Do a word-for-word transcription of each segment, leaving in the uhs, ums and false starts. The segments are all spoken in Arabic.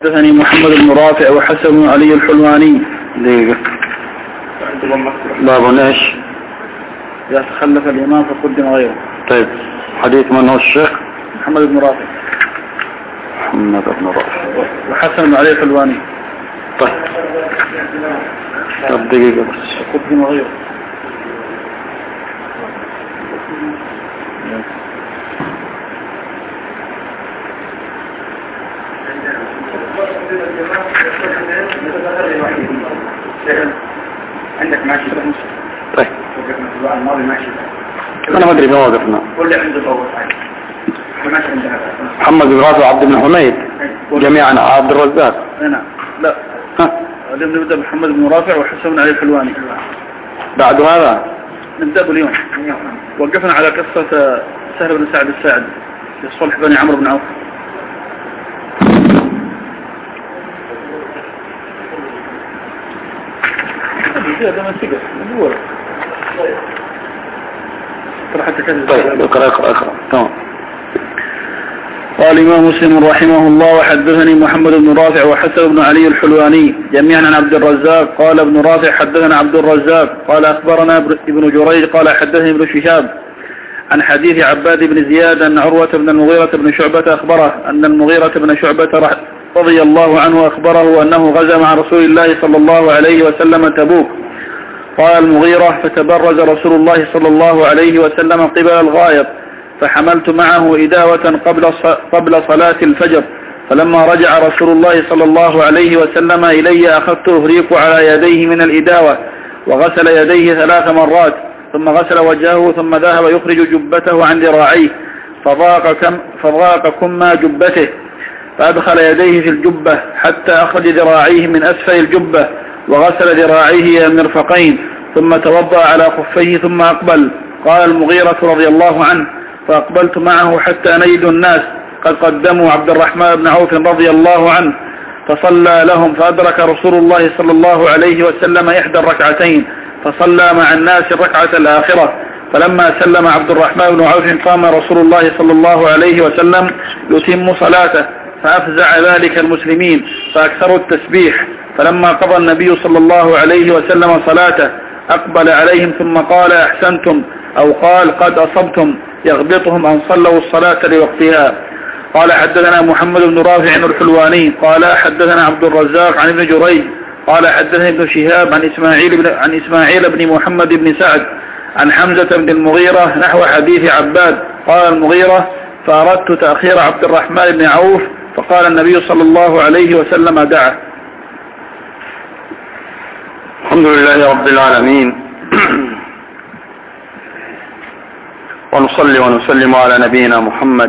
حدثني محمد بن رافع وحسن بن علي الحلواني. دقيقة. باب ايش؟ إذا تخلف الإمام فقدم غيره. طيب، حديث من هو الشيخ؟ محمد بن رافع. محمد بن رافع وحسن بن علي الحلواني. طيب. طب دقيقة بس. فقدم غيره. عندك ماشي. طيب. الماضي ماشي. أنا ما أدري ما وقفنا. كل عنده فوق. ماشي عندنا. محمد بن رافع وعبد بن حميد جميعا عبد الرزاق. هنا لا. ها. اليوم نبدأ محمد بن رافع وحسن بن علي الحلواني. بعد هذا نبدأ باليوم. وقفنا على قصة سهل بن سعد الساعدي في صلح بني عمرو بن عوف. طيب اقرأ اقرأ اقرأ تمام. قال الإمام مسلم رحمه الله: وحدثني محمد بن رافع وحسن بن علي الحلواني جميعا عن عبد الرزاق. قال ابن رافع: حدثنا عبد الرزاق قال أخبرنا ابن جريج قال حدثني ابن شهاب عن حديث عباد بن زياد أن عروة بن المغيرة بن شعبة أخبره أن المغيرة بن شعبة رضي الله عنه أخبره أنه غزا مع رسول الله صلى الله عليه وسلم تبوك. قال المغيرة: فتبرز رسول الله صلى الله عليه وسلم قبل الغائط فحملت معه إداوة قبل قبل صلاة الفجر، فلما رجع رسول الله صلى الله عليه وسلم إلي أخذت أهريق على يديه من الإداوة وغسل يديه ثلاث مرات ثم غسل وجهه ثم ذهب يخرج جبته عن ذراعيه فضاق كم فضاق كما جبته فأدخل يديه في الجبة حتى أخرج ذراعيه من أسفل الجبة وغسل ذراعيه إلى المرفقين ثم توضأ على خفيه ثم أقبل. قال المغيرة رضي الله عنه: فأقبلت معه حتى نجد الناس قد قدموا عبد الرحمن بن عوف رضي الله عنه فصلى لهم فأدرك رسول الله صلى الله عليه وسلم إحدى الركعتين فصلى مع الناس الركعة الآخرة. فلما سلم عبد الرحمن بن عوف قام رسول الله صلى الله عليه وسلم يتم صلاته فأفزع ذلك المسلمين فأكثروا التسبيح. فلما قضى النبي صلى الله عليه وسلم صلاته أقبل عليهم ثم قال: أحسنتم، أو قال: قد أصبتم، يغبطهم أن صلوا الصلاة لوقتها. قال حدثنا محمد بن رافع الحلواني قال حدثنا عبد الرزاق عن ابن جريج قال حدثنا ابن شهاب عن إسماعيل بن, عن إسماعيل بن محمد بن سعد عن حمزة بن المغيرة نحو حديث عباد. قال المغيرة: فأردت تأخير عبد الرحمن بن عوف فقال النبي صلى الله عليه وسلم: دعه. الحمد لله رب العالمين، ونصلي ونسلم على نبينا محمد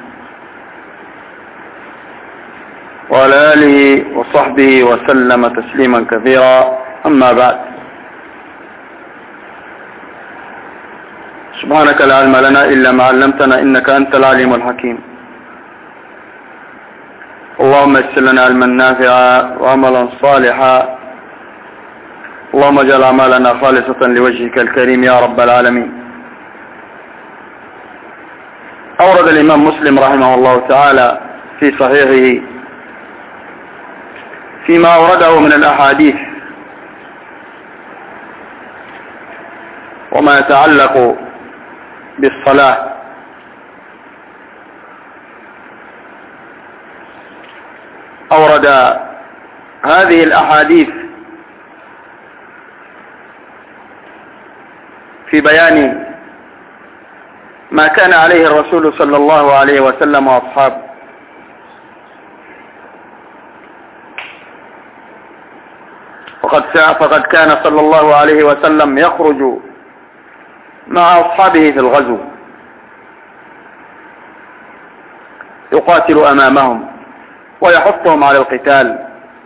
وعلى آله وصحبه وسلم تسليما كثيرا. أما بعد، سبحانك لا علم لنا إلا ما علمتنا إنك أنت العليم الحكيم. اللهم يسر لنا علما نافعا وعملا صالحا، اللهم اجعل أعمالنا خالصة لوجهك الكريم يا رب العالمين. أورد الإمام مسلم رحمه الله تعالى في صحيحه فيما أورده من الأحاديث وما يتعلق بالصلاة. أورد هذه الأحاديث في بيان ما كان عليه الرسول صلى الله عليه وسلم وأصحابه، وقد فقد كان صلى الله عليه وسلم يخرج مع أصحابه في الغزو يقاتل أمامهم ويحثهم على القتال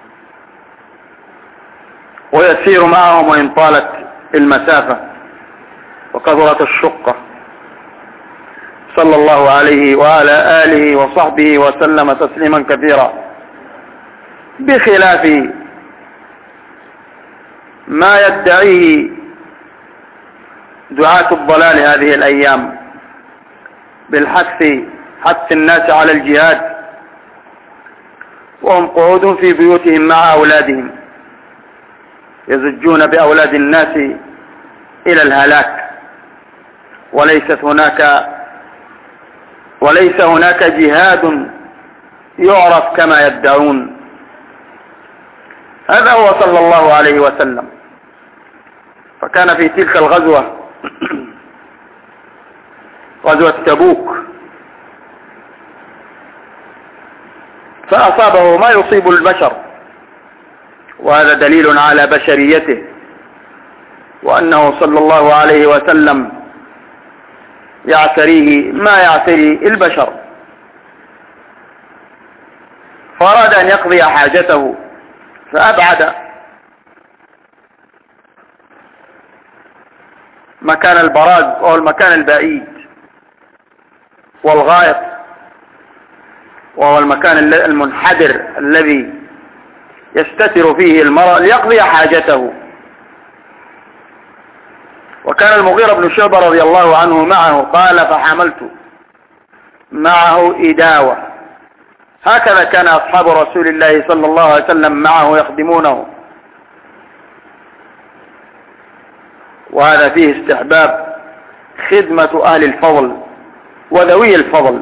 ويسير معهم وإن طالت المسافة وكثرت الشقة، صلى الله عليه وعلى آله وصحبه وسلم تسليما كثيرا، بخلاف ما يدعيه دعاة الضلال هذه الأيام بالحث حث الناس على الجهاد وهم قعود في بيوتهم مع أولادهم يزجون بأولاد الناس إلى الهلاك، وليست هناك وليس هناك جهاد يعرف كما يدعون. هذا هو صلى الله عليه وسلم. فكان في تلك الغزوة غزوة تبوك فأصابه ما يصيب البشر، وهذا دليل على بشريته، وأنه صلى الله عليه وسلم يعتريه ما يعتري البشر. فأراد أن يقضي حاجته فأبعد مكان البراز وهو المكان البعيد، والغائط وهو المكان المنحدر الذي يستتر فيه المرء ليقضي حاجته. وكان المغيرة بن شعبة رضي الله عنه معه، قال فحملت معه إداوة. هكذا كان أصحاب رسول الله صلى الله عليه وسلم معه يخدمونه، وهذا فيه استحباب خدمة أهل الفضل وذوي الفضل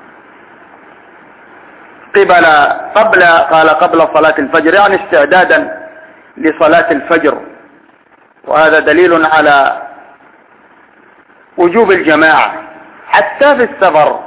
قبل قبل قال قبل صلاة الفجر، يعني استعدادا لصلاة الفجر، وهذا دليل على وجوب الجماعة حتى في السفر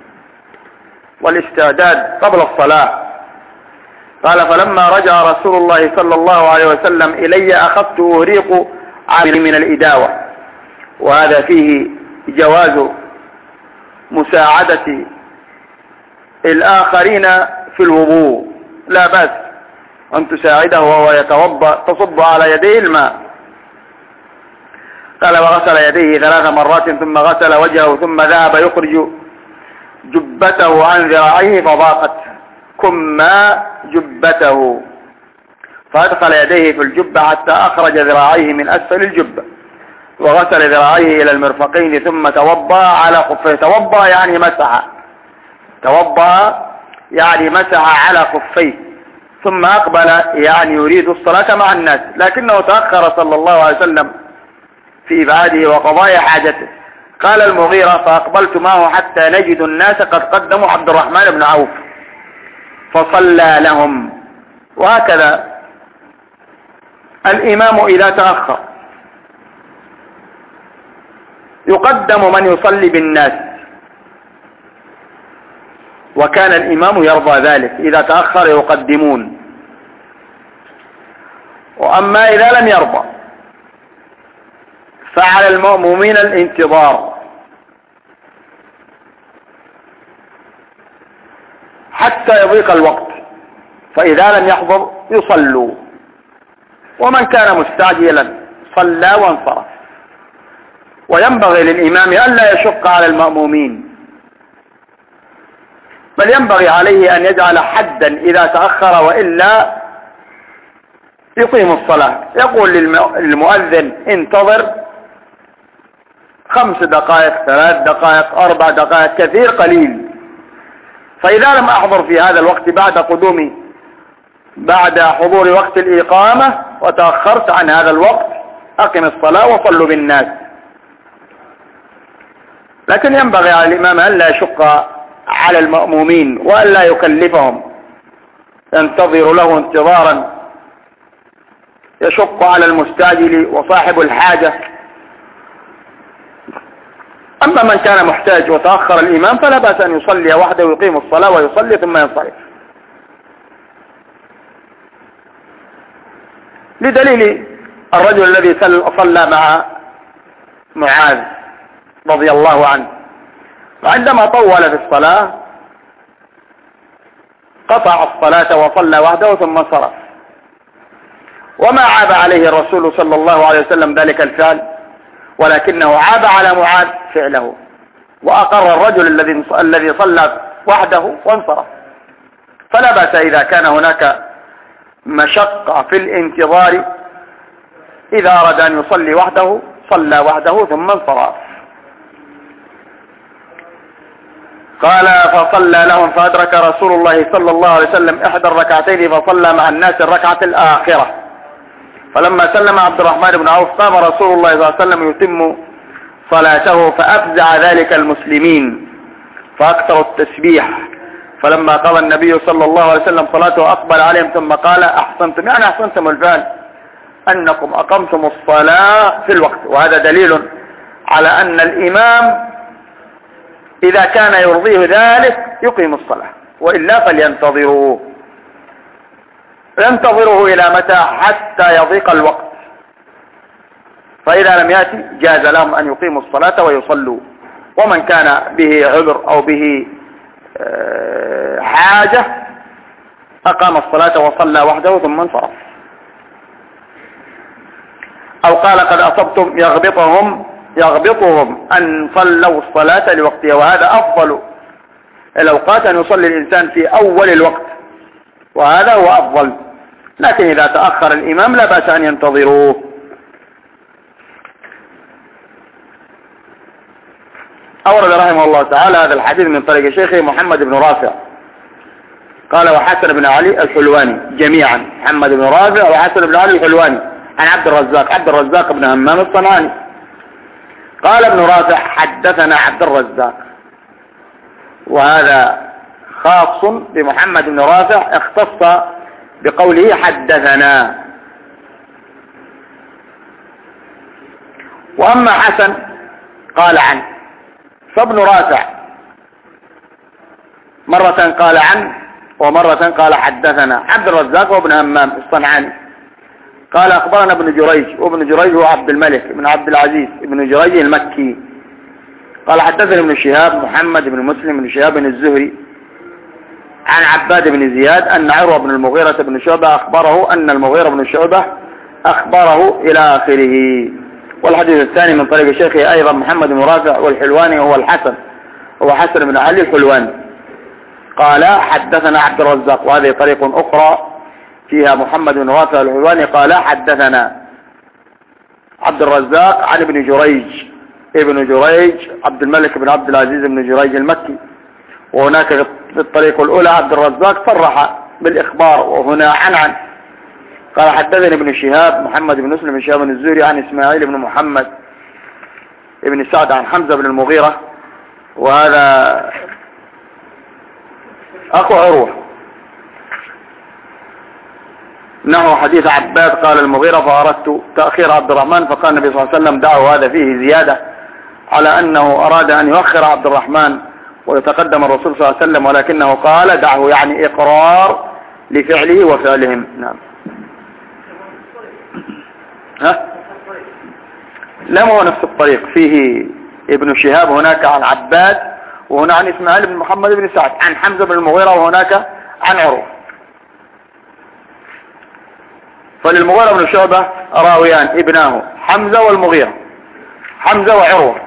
والاستعداد قبل الصلاة. قال فلما رجع رسول الله صلى الله عليه وسلم إلي أخذت أهريق عامل من الإداوة، وهذا فيه جواز مساعدة الآخرين في الوضوء، لا بأس أن تساعده وهو يتوضأ تصب على يديه الماء. قال وغسل يديه ثلاث مرات ثم غسل وجهه ثم ذهب يخرج جبته عن ذراعيه فضاقت كما جبته، فأدخل يديه في الجبة حتى أخرج ذراعيه من أسفل الجبة، وغسل ذراعيه إلى المرفقين ثم توضأ على خفيه. توضأ يعني مسح، توضأ يعني مسح على خفيه، ثم أقبل يعني يريد الصلاة مع الناس، لكنه تأخر صلى الله عليه وسلم في إبعاده وقضاء حاجته. قال المغيرة فأقبلت معه حتى نجد الناس قد قدموا عبد الرحمن بن عوف فصلى لهم. وهكذا الإمام إذا تأخر يقدم من يصلي بالناس، وكان الإمام يرضى ذلك، إذا تأخر يقدمون. وأما إذا لم يرضى فعلى المأمومين الانتظار حتى يضيق الوقت، فإذا لم يحضر يصلوا، ومن كان مستعجلا صلى وانصرف. وينبغي للإمام ألا يشق على المأمومين، بل ينبغي عليه أن يجعل حدا إذا تأخر، وإلا يقيم الصلاة. يقول للمؤذن انتظر خمس دقائق، ثلاث دقائق، أربع دقائق، كثير قليل. فإذا لم أحضر في هذا الوقت بعد قدومي بعد حضور وقت الإقامة وتأخرت عن هذا الوقت أقم الصلاة وصلوا بالناس. لكن ينبغي على الإمام ألا يشق على المأمومين وألا يكلفهم، ينتظر له انتظارا يشق على المستعجل وصاحب الحاجة. أما من كان محتاج وتأخر الإمام فلا بأس أن يصلي وحده ويقيم الصلاة ويصلي ثم ينصرف، لدليل الرجل الذي صلى مع معاذ رضي الله عنه، وعندما طول في الصلاة قطع الصلاة وصلى وحده ثم انصرف، وما عاب عليه الرسول صلى الله عليه وسلم ذلك الفعل، ولكنه عاب على معاذ فعله، وأقر الرجل الذي الذي صلى وحده وانصرف. فلا بأس إذا كان هناك مشقة في الانتظار، إذا أراد أن يصلي وحده صلى وحده ثم انصرف. قال فصلى لهم فأدرك رسول الله صلى الله عليه وسلم إحدى الركعتين فصلى مع الناس الركعة الآخرة. فلما سلم عبد الرحمن بن عوف قام رسول الله صلى الله عليه وسلم يتم صلاته فأفزع ذلك المسلمين فأكثروا التسبيح. فلما قضى النبي صلى الله عليه وسلم صلاته أقبل عليهم ثم قال أحسنتم، يعني أحسنتم الفعل أنكم أقمتم الصلاة في الوقت. وهذا دليل على أن الإمام إذا كان يرضيه ذلك يقيم الصلاة، وإلا فلينتظروه ينتظروه إلى متى؟ حتى يضيق الوقت. فإذا لم يأتي جاز لهم أن يقيموا الصلاة ويصلوا. ومن كان به عذر أو به حاجة أقام الصلاة وصلى وحده ثم انصرف. أو قال قد أصبتم يغبطهم يغبطهم أن صلوا الصلاة لوقتها، وهذا أفضل الأوقات أن يصلي الإنسان في أول الوقت، وهذا هو أفضل. لكن إذا تأخر الإمام لا بأس أن ينتظروه. أورد رحمه الله تعالى هذا الحديث من طريق شيخه محمد بن رافع قال وحسن بن علي الحلواني جميعا، محمد بن رافع وحسن بن علي الحلواني عن عبد الرزاق عبد الرزاق بن همام الصنعاني. قال ابن رافع حدثنا عبد الرزاق، وهذا خاص بمحمد بن رافع اختص بقوله حدثنا. وأما حسن قال عنه، فابن رافع مرة قال عنه ومرة قال حدثنا. عبد الرزاق وابن همام الصنعاني قال أخبرنا ابن جريج، وابن جريج هو عبد الملك بن عبد العزيز ابن جريج المكي. قال حدثنا ابن شهاب محمد بن مسلم بن شهاب الزهري عن عباد بن زياد أن عروة بن المغيرة بن شعبة أخبره أن المغيرة بن شعبة أخبره إلى آخره. والحديث الثاني من طريق شيخه أيضا محمد بن رافع والحلواني هو الحسن هو حسن بن علي الحلواني قال حدثنا عبد الرزاق، وهذه طريق أخرى فيها محمد بن رافع الحلواني قال حدثنا عبد الرزاق عن ابن جريج ابن جريج عبد الملك بن عبد العزيز بن جريج المكي. وهناك في الطريق الأولى عبد الرزاق صرح بالإخبار، وهنا عن عن قال حدثني ابن شهاب محمد بن مسلم بن شهاب الزهري عن إسماعيل بن محمد ابن سعد عن حمزة بن المغيرة، وهذا أخو عروة. إنه حديث عباد قال المغيرة فأردت تأخير عبد الرحمن فقال النبي صلى الله عليه وسلم دعه، هذا فيه زيادة على أنه أراد أن يؤخر عبد الرحمن ويتقدم الرسول صلى الله عليه وسلم، ولكنه قال دعه، يعني إقرار لفعله وفعلهم. نعم. ها؟ لا، هو نفس الطريق، فيه ابن شهاب هناك عن عباد، وهنا عن إسماعيل بن محمد بن سعد عن حمزة بن المغيرة، وهناك عن عروة. فللمغيرة بن شعبة راويان ابناه حمزة والمغيرة، حمزة وعروة.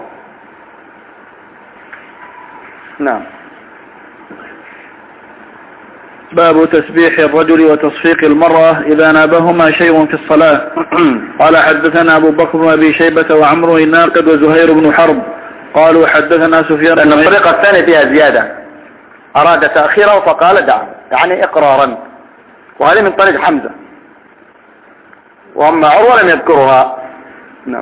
نعم. باب تسبيح الرجل وتصفيق المرأة إذا نابهما شيء في الصلاة. قال حدثنا أبو بكر بن أبي شيبة وعمرو الناقد وزهير بن حرب قالوا حدثنا سفيان. أن الطريقة الثانية فيها زيادة، أراد تأخيره فقال دعه، يعني إقرارا، وهذه من طريق حمزة، وأما عروة لم يذكرها. نعم.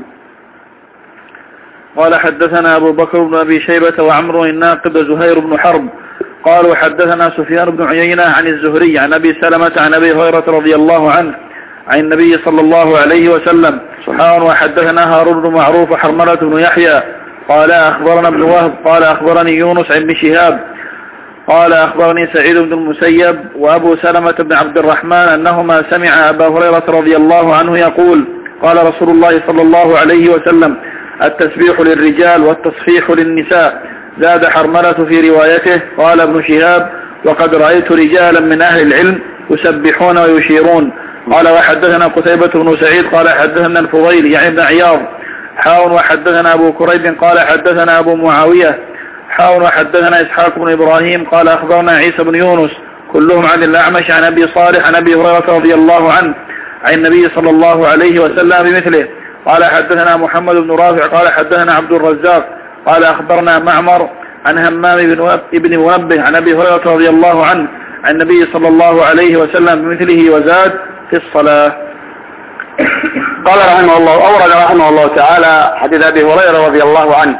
قال حدثنا أبو بكر بن أبي شيبة وعمرو الناقد وزهير بن حرب قالوا حدثنا سفيان بن عيينة عن الزهري عن أبي سلمة عن أبي هريرة رضي الله عنه عن النبي صلى الله عليه وسلم. سبحان. وحدثنا هارون بن معروف وحرملة بن يحيى قال أخبرنا ابن وهب قال أخبرني يونس عن ابن شهاب قال أخبرني سعيد بن المسيب وأبو سلمة بن عبد الرحمن أنهما سمع أبا هريرة رضي الله عنه يقول قال رسول الله صلى الله عليه وسلم التسبيح للرجال والتصفيح للنساء. زاد حرملة في روايته قال ابن شهاب وقد رأيت رجالا من أهل العلم يسبحون ويشيرون. قال وحدثنا قتيبة بن سعيد قال حدثنا الفضيل يعني ابن عياض حاون وحدثنا أبو كريب قال حدثنا أبو معاوية حاون وحدثنا إسحاق بن إبراهيم قال أخبرنا عيسى بن يونس كلهم عن الأعمش عن أبي صالح عن أبي هريرة رضي الله عنه عن النبي صلى الله عليه وسلم بمثله. قال حدثنا محمد بن رافع قال حدثنا عبد الرزاق قال أخبرنا معمر عن همام بن منبه عن أبي هريرة رضي الله عنه عن النبي صلى الله عليه وسلم بمثله وزاد في الصلاة. قال رحمه الله أورد رحمه الله تعالى حديث أبي هريرة رضي الله عنه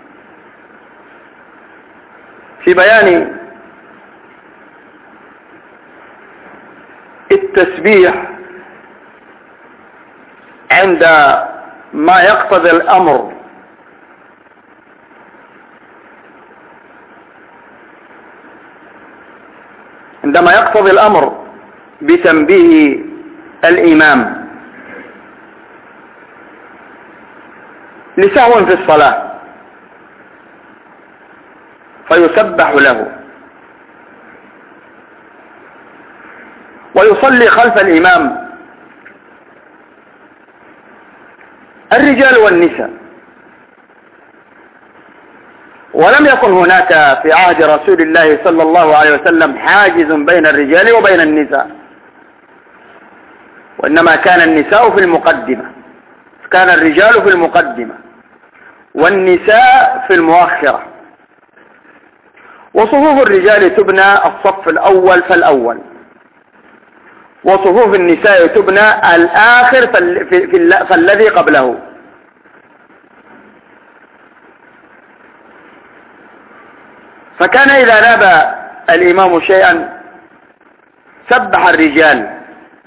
في بيان التسبيح عند ما يقتضي الأمر عندما يقتضي الأمر بتنبيه الإمام لسهو في الصلاة فيسبح له ويصلي خلف الإمام الرجال والنساء. ولم يكن هناك في عهد رسول الله صلى الله عليه وسلم حاجز بين الرجال وبين النساء، وإنما كان النساء في المقدمة، كان الرجال في المقدمة والنساء في المؤخرة، وصفوف الرجال تبنى الصف الأول فالأول، وصفوف النساء تبنى الآخر فالذي قبله. فكان إذا ناب الإمام شيئا سبح الرجال،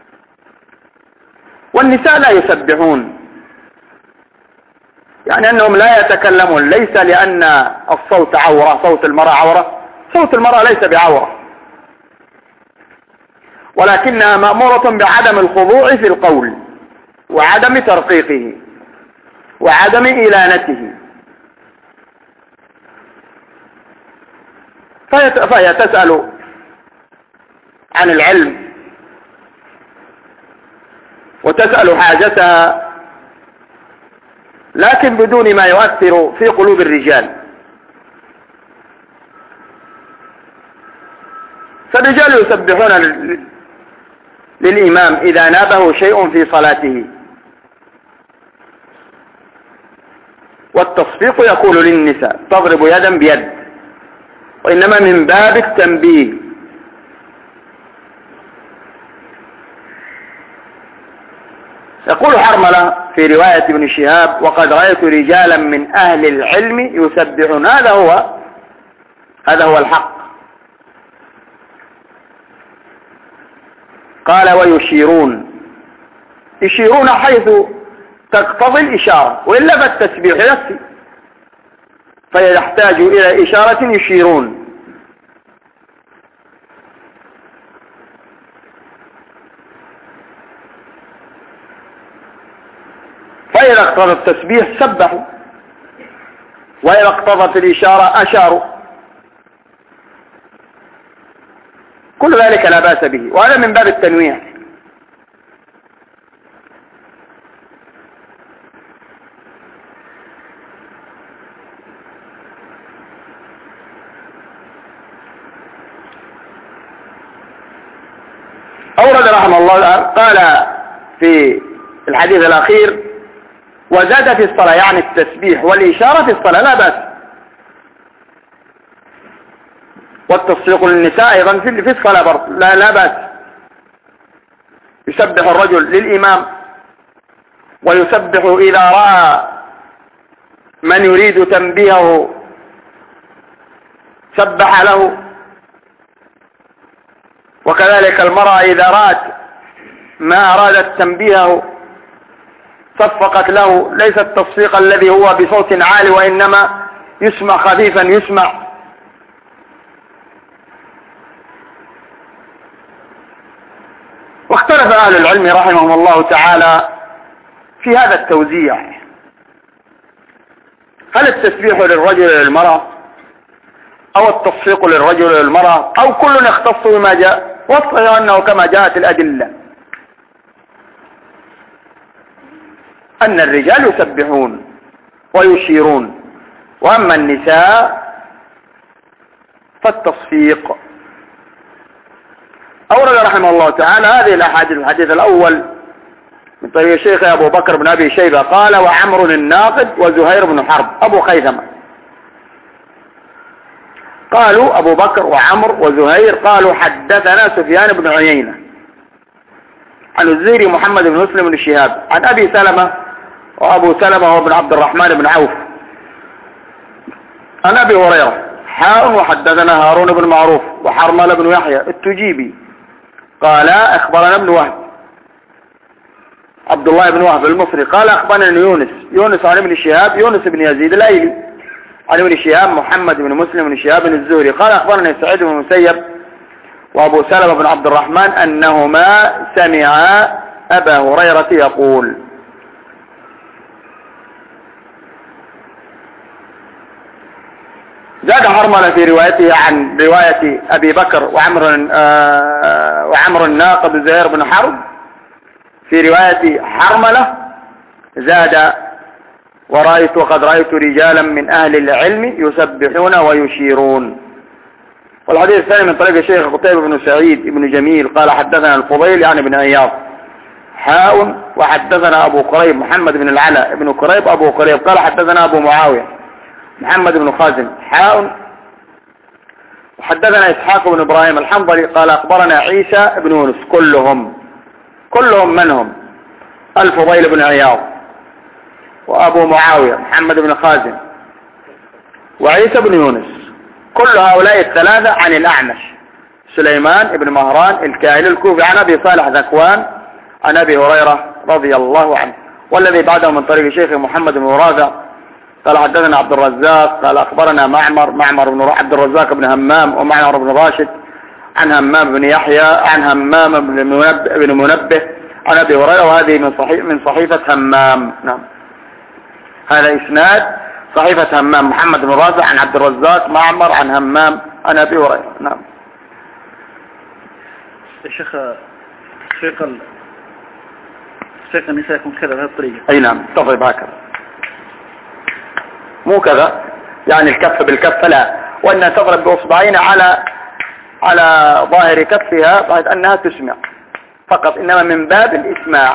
والنساء لا يسبحون، يعني أنهم لا يتكلمون، ليس لأن الصوت عورة، صوت المرأة عورة، صوت المرأة ليس بعورة، ولكنها مأمورة بعدم الخضوع في القول وعدم ترقيقه وعدم إلانته. فهي تسأل عن العلم وتسأل حاجتها، لكن بدون ما يؤثر في قلوب الرجال. فالرجال يسبحون للإمام إذا نابه شيء في صلاته، والتصفيق يقول للنساء تضرب يدا بيد، وإنما من باب التنبيه. يقول حرملة في رواية ابن شهاب: وقد رأيت رجالا من أهل العلم يسبحون. هذا هو هذا هو الحق. قال: ويشيرون، يشيرون حيث تقتضي الإشارة، وإلا فالتسبيح يكفي، فيحتاج إلى إشارة يشيرون. فإذا اقتضى التسبيح سبحوا، وإذا اقتضت الإشارة أشاروا، كل ذلك لا بأس به، وهذا من باب التنويع. أورد رحمه الله قال في الحديث الأخير: وزاد في الصلاة، يعني التسبيح والإشارة في الصلاة لا بأس، والتصفيق للنساء أيضا في الصلاة برضه لا, لا بأس. يسبح الرجل للإمام، ويسبح إذا رأى من يريد تنبيهه سبح له، وكذلك المرأة إذا رأت ما أرادت تنبيهه صفقت له، ليس التصفيق الذي هو بصوت عالي، وإنما يسمع خفيفا يسمع. واختلف أهل العلم رحمهم الله تعالى في هذا التوزيع: هل التسبيح للرجل للمرأة، أو التصفيق للرجل للمرأة، أو كل يختص بما جاء؟ والصحيح أنه كما جاءت الأدلة أن الرجال يسبحون ويشيرون، وأما النساء فالتصفيق. أورد رحمه الله تعالى هذه الأحاديث. الحديث الأول من طريق الشيخ أبو بكر بن أبي شيبة قال: وعمر الناقد وزهير بن حرب أبو خيثمة. قالوا أبو بكر وعمر وزهير قالوا حدثنا سفيان بن عيينة عن الزهري محمد بن مسلم بن شهاب عن أبي سلمة، وأبو سلمة هو بن عبد الرحمن بن عوف، عن أبي هريرة حاء وحدثنا هارون بن معروف وحرمل بن يحيى التجيبي قال أخبرنا ابن وهب عبد الله بن وهب المصري قال أخبرنا يونس يونس عن ابن شهاب يونس بن يزيد الأيلي عن ابن شهاب محمد بن مسلم بن شهاب الزهري قال أخبرنا سعيد بن المسيب وأبو سلمة بن عبد الرحمن أنهما سمعا أبا هريرة يقول. زاد حرملة في روايته عن رواية أبي بكر وعمر آه وعمر الناقد زهير بن حرب. في رواية حرملة زاد ورأيت وقد رأيت رجالا من أهل العلم يسبحون ويشيرون. والحديث الثاني من طريق الشيخ قتيبة بن سعيد بن جميل قال حدثنا الفضيل يعني بن عياض حاء وحدثنا أبو قريب محمد بن العلاء بن قريب أبو قريب قال حدثنا أبو معاوية محمد بن خازم حاء وحدثنا إسحاق بن إبراهيم الحنظلي قال أخبرنا عيسى بن يونس كلهم كلهم منهم الفضيل بن عياض وأبو معاوية محمد بن خازم وعيسى بن يونس كل هؤلاء الثلاثة عن الأعمش سليمان بن مهران الكاهلي الكوفي عن أبي صالح ذكوان عن أبي هريرة رضي الله عنه. والذي بعده من طريق شيخ محمد بن رافع قال حدثنا عبد الرزاق قال أخبرنا معمر معمر بن عبد الرزاق بن همام ومعمر بن راشد عن همام بن يحيى عن همام بن منبه, بن منبه عن أبي هريرة وهذه من صحيح من صحيفة همام. نعم هذا إسناد صحيفة همام محمد بن رافع عن عبد الرزاق معمر عن همام عن أبي هريرة. نعم. الشيخ شيخ ال... شيخ النساء يكون كذا بهذه الطريقة. أي نعم تضرب هكذا مو كذا يعني الكف بالكف لا، وأنها تضرب بأصبعين على على ظاهر كفها بعد أنها تسمع فقط، إنما من باب الإسماع.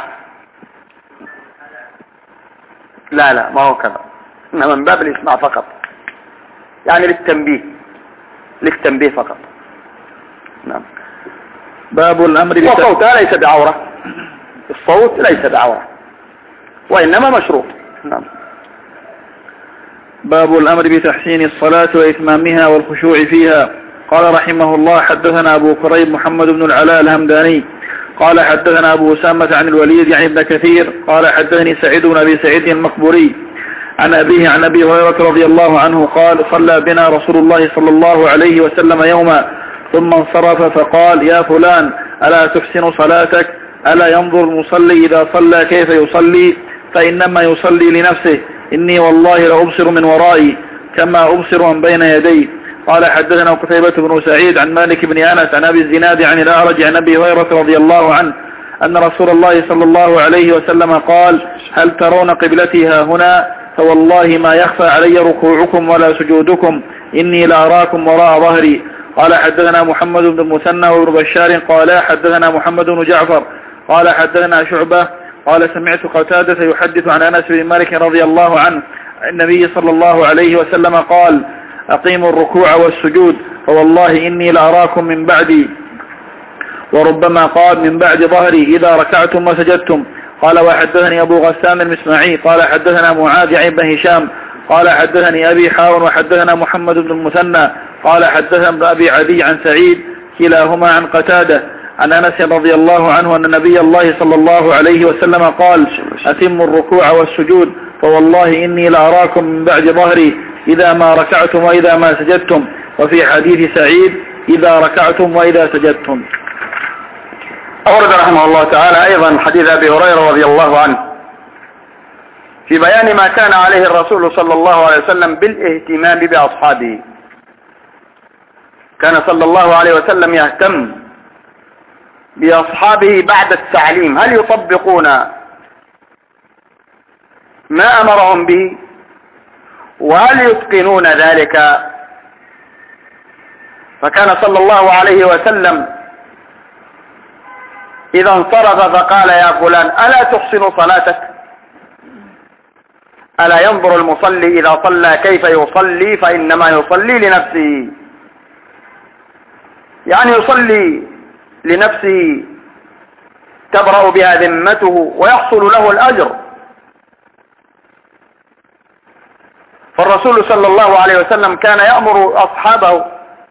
لا لا ما هو كذا، إنما من باب الإسماع فقط، يعني للتنبيه للتنبيه فقط. نعم. باب الأمر وصوتها ليس بعورة، الصوت ليس بعورة وإنما مشروط. نعم. باب الأمر بتحسين الصلاة وإتمامها والخشوع فيها. قال رحمه الله حدثنا أبو قريب محمد بن العلاء الهمداني قال حدثنا أبو أسامة عن الوليد يعني ابن كثير قال حدثني سعيد بن أبي سعيد المقبوري عن أبيه عن أبي هريرة رضي الله عنه قال صلى بنا رسول الله صلى الله عليه وسلم يوما ثم انصرف فقال يا فلان ألا تحسن صلاتك؟ ألا ينظر المصلي إذا صلى كيف يصلي؟ فإنما يصلي لنفسه، إني والله لأبصر من ورائي كما أبصر من بين يدي. قال حدثنا قتيبة بن سعيد عن مالك بن أنس عن أبي الزناد عن الأعرج عن أبي هريرة رضي الله عنه أن رسول الله صلى الله عليه وسلم قال هل ترون قبلتي ها هنا؟ فوالله ما يخفى علي ركوعكم ولا سجودكم، إني لأراكم وراء ظهري. قال حدثنا محمد بن المثنى وابن بشار قال حدثنا محمد بن جعفر قال حدثنا شعبة قال سمعت قتادة يحدث عن أنس بن مالك رضي الله عنه النبي صلى الله عليه وسلم قال أقيموا الركوع والسجود فوالله إني لأراكم من بعدي، وربما قال من بعد ظهري إذا ركعتم وسجدتم. قال وحدثني أبو غسان المسمعي قال حدثنا معاذ عن بن هشام قال حدثني أبي حاون وحدثنا محمد بن المثنى قال حدثنا ابن أبي عدي عن سعيد كلاهما عن قتادة عن أنس رضي الله عنه أن نبي الله صلى الله عليه وسلم قال أتموا الركوع والسجود فوالله إني لأراكم من بعد ظهري إذا ما ركعتم وإذا ما سجدتم. وفي حديث سعيد إذا ركعتم وإذا سجدتم. أورد رحمه الله تعالى أيضا حديث أبي هريرة رضي الله عنه في بيان ما كان عليه الرسول صلى الله عليه وسلم بالاهتمام بأصحابه. كان صلى الله عليه وسلم يهتم بأصحابه بعد التعليم، هل يطبقون ما أمرهم به وهل يتقنون ذلك؟ فكان صلى الله عليه وسلم إذا انصرف فقال يا فلان ألا تحسن صلاتك؟ ألا ينظر المصلي إذا صلى كيف يصلي؟ فإنما يصلي لنفسه يعني يصلي لنفسه تبرأ بها ذمته ويحصل له الأجر. فالرسول صلى الله عليه وسلم كان يأمر أصحابه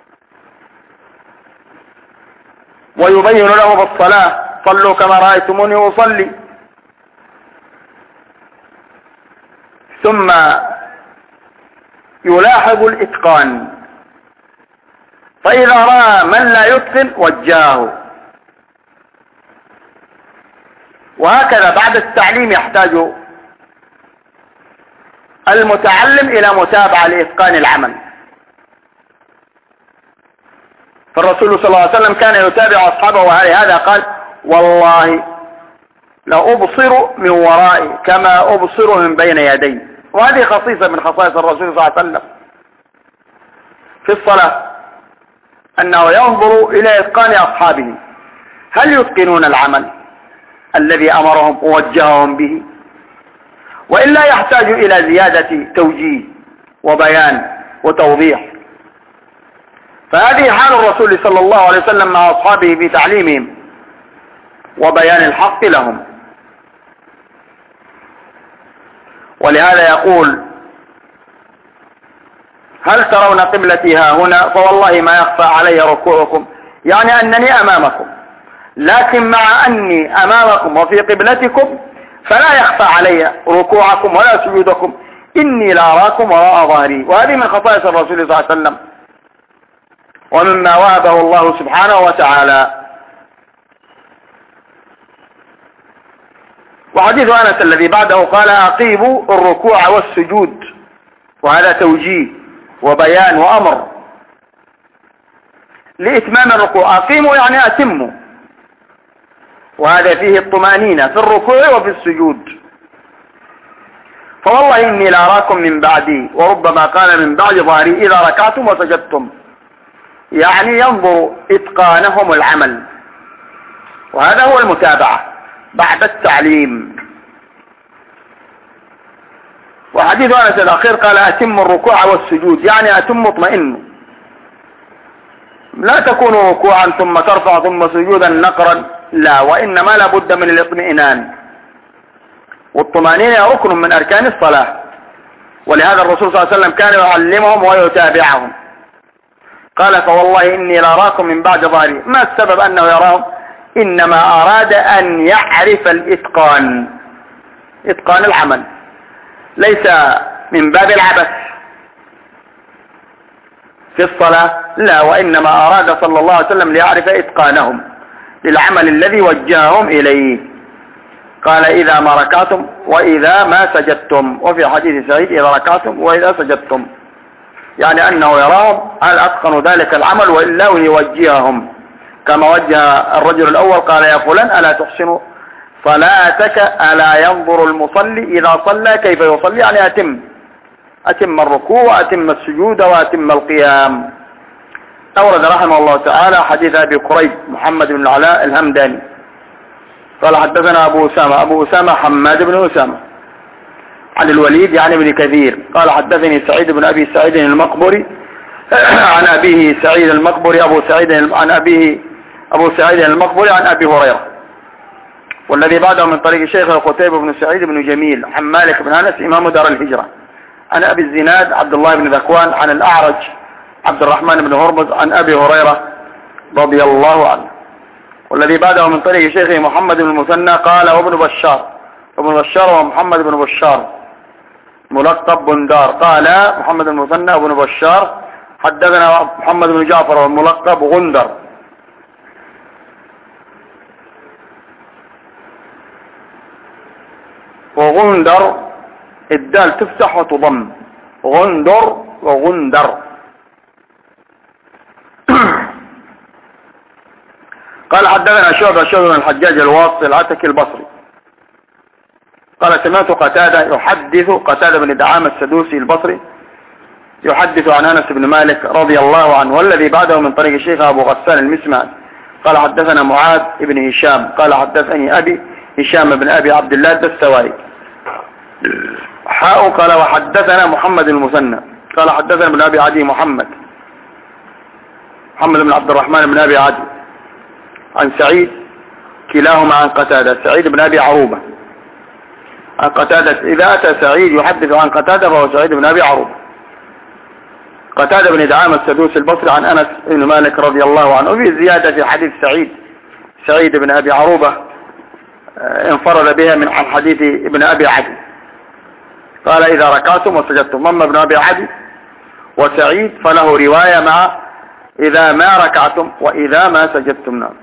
ويبين له بالصلاة: صلوا كما رأيتموني أصلي. ثم يلاحظ الإتقان، فإذا رأى من لا يتقن وجهه. وهكذا بعد التعليم يحتاج المتعلم إلى متابعة لإتقان العمل. فالرسول صلى الله عليه وسلم كان يتابع أصحابه، وهذا قال: والله لأبصر من ورائي كما أبصر من بين يدي. وهذه خصيصة من خصائص الرسول صلى الله عليه وسلم في الصلاة، أنه ينظر إلى إتقان أصحابه، هل يتقنون العمل الذي أمرهم ووجههم به، وإلا يحتاج إلى زيادة توجيه وبيان وتوضيح. فهذه حال الرسول صلى الله عليه وسلم مع أصحابه في تعليمهم وبيان الحق لهم. ولهذا يقول: هل ترون قبلتي ها هنا؟ فوالله ما يخفى علي ركوعكم، يعني أنني أمامكم، لكن مع أني أمامكم وفي قبلتكم فلا يخفى علي ركوعكم ولا سجودكم، إني لأراكم وراء ظهري. وهذه من خصائص الرسول صلى الله عليه وسلم ومما وهبه الله سبحانه وتعالى. وحديث أنس الذي بعده قال: أقيموا الركوع والسجود، وهذا توجيه وبيان وأمر لإتمام الركوع. أقيموا يعني أتموا، وهذا فيه الطمأنينة في الركوع وفي السجود. فوالله إني لأراكم من بعدي، وربما قال من بعد ظهري، إذا ركعتم وسجدتم، يعني ينظر إتقانهم العمل. وهذا هو المتابعة بعد التعليم. وحديث أنس الأخير قال: أتم الركوع والسجود، يعني أتم اطمئنوا، لا تكونوا ركوعا ثم ترفع ثم سجودا نقرا، لا، وإنما لا بد من الاطمئنان، والطمأنينة ركن من أركان الصلاة. ولهذا الرسول صلى الله عليه وسلم كان يعلمهم ويتابعهم. قال: فوالله إني لأراكم من بعد ظهري. ما السبب أنه يراهم؟ إنما أراد أن يعرف الإتقان، إتقان العمل، ليس من باب العبث في الصلاة، لا، وإنما أراد صلى الله عليه وسلم ليعرف إتقانهم للعمل الذي وجههم إليه. قال: إذا ما ركعتم وإذا ما سجدتم. وفي حديث سعيد: إذا ركعتم وإذا سجدتم، يعني أنه يراهم هل أتقنوا ذلك العمل وإلا يوجههم، كما وجه الرجل الأول قال: يا فلان ألا تحسن صلاتك، ألا ينظر المصلي إذا صلى كيف يصلي، يعني أتم أتم الركوع وأتم السجود وأتم القيام. أورد رحمه الله تعالى حديث أبي كريب محمد بن العلاء الهمداني قال: حدثنا أبو أسامة أبو أسامة حماد بن أسامة عن الوليد يعني بن كثير قال: حدثني سعيد بن أبي سعيد المقبري عن أبيه سعيد المقبري أبو سعيد عن أبيه أبو سعيد المقبري عن أبي هريرة. والذي بعده من طريق شيخه قتيبة بن سعيد بن جميل عن مالك بن أنس إمام دار الهجرة عن أبي الزناد عبد الله بن ذكوان عن الأعرج عبد الرحمن بن هرمز عن أبي هريرة رضي الله عنه. والذي بعده من طريق شيخه محمد بن المثنى قال: وابن بشار ابن بشار ومحمد بن بشار ملقب بندار قال محمد بن المثنى وابن بشار حدثنا محمد بن جعفر والملقب غندر. وغندر الدال تفتح وتضم، غندر وغندر. قال: حدثنا شعبة شعبة بن الحجاج الواسطي العتكي البصري قال: سمعت قتادة يحدث قتادة بن دعامة السدوسي البصري يحدث عن أنس بن مالك رضي الله عنه. والذي بعده من طريق الشيخ أبو غسان المسمع قال: حدثنا معاذ بن هشام قال: حدثني أبي هشام بن أبي عبد الله الدستوائي حاء قال: وحدثنا محمد المثنى قال: حدثنا ابن أبي عدي محمد محمد بن عبد الرحمن بن أبي عدي عن سعيد، كلاهما عن قتادة. سعيد بن أبي عروبة عن قتادة. إذا أتى سعيد يحدث عن قتادة فهو سعيد بن أبي عروبة. قتادة بن دعامة السدوسي البصري عن أنس بن مالك رضي الله عنه. وفي زيادة في حديث سعيد سعيد بن أبي عروبة انفرد بها من عن حديث ابن أبي عدي، قال إذا ركعتم وسجدتم. أما ابن أبي عدي وسعيد فله رواية مع إذا ما ركعتم وإذا ما سجدتم. نعم.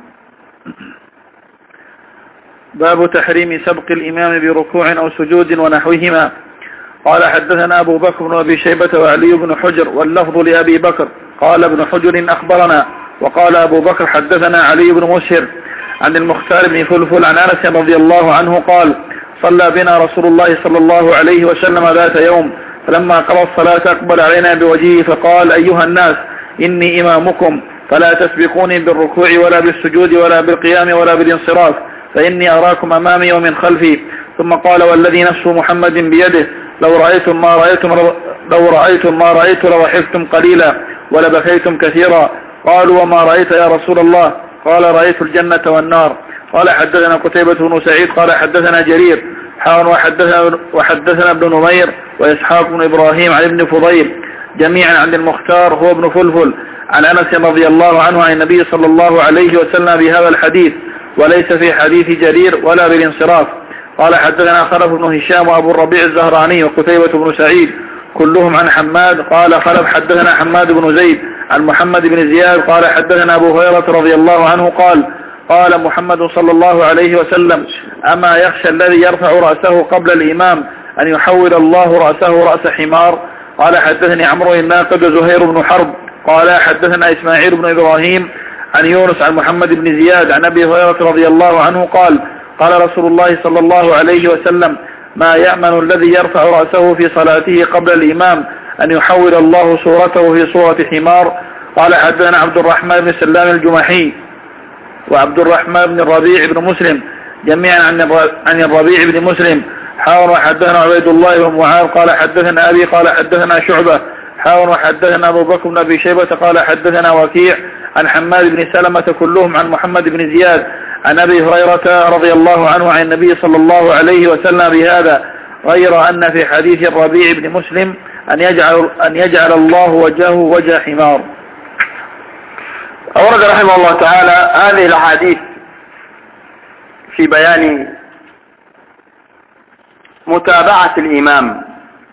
باب تحريم سبق الإمام بركوع أو سجود ونحوهما. قال حدثنا أبو بكر بن أبي شيبة وعلي بن حجر واللفظ لأبي بكر. قال ابن حجر أخبرنا، وقال أبو بكر حدثنا علي بن مسهر عن المختار بن فلفل عن أنس رضي الله عنه قال صلى بنا رسول الله صلى الله عليه وسلم ذات يوم، فلما قضى الصلاة أقبل علينا بوجهه فقال أيها الناس إني إمامكم فلا تسبقوني بالركوع ولا بالسجود ولا بالقيام ولا بالانصراف، فإني أراكم أمامي ومن خلفي. ثم قال والذي نفس محمد بيده لو رأيتم ما رأيتم لو رأيتم ما رأيت لضحكتم قليلا ولبكيتم كثيرا. قالوا وما رأيت يا رسول الله؟ قال رأيت الجنة والنار. قال حدثنا قتيبة بن سعيد قال حدثنا جرير حاول وحدثنا, وحدثنا ابن نمير وإسحاق بن إبراهيم عن ابن فضيل جميعا عن المختار هو ابن فلفل عن أنس رضي الله عنه عن النبي صلى الله عليه وسلم بهذا الحديث، وليس في حديث جرير ولا بالانصراف. قال حدثنا خلف بن هشام وأبو الربيع الزهراني وقتيبة بن سعيد كلهم عن حماد. قال خلف حدثنا حماد بن زيد عن محمد بن زياد قال حدثنا أبو هريرة رضي الله عنه قال قال محمد صلى الله عليه وسلم أما يخشى الذي يرفع رأسه قبل الإمام أن يحول الله رأسه رأس حمار. قال حدثني عمرو الناقد وزهير بن حرب قال حدثنا إسماعيل بن إبراهيم عن يونس عن محمد بن زياد عن أبي هريرة رضي الله عنه قال قال رسول الله صلى الله عليه وسلم ما يأمن الذي يرفع رأسه في صلاته قبل الإمام أن يحول الله صورته في صورة حمار. قال حدثنا عبد الرحمن بن سلام الجمحي وعبد الرحمن بن الربيع بن مسلم جميعا عن الربيع بن مسلم حاول وحدثنا عبيد الله بن معاذ قال حدثنا أبي قال حدثنا شعبة حاول وحدثنا أبو بكر بن أبي شيبة قال حدثنا وكيع عن حماد بن سلمة كلهم عن محمد بن زياد عن أبي هريرة رضي الله عنه عن النبي صلى الله عليه وسلم بهذا، غير أن في حديث الربيع بن مسلم أن يجعل, أن يجعل الله وجهه وجه حمار. أورد رحمه الله تعالى هذه الأحاديث في بيان متابعة الإمام.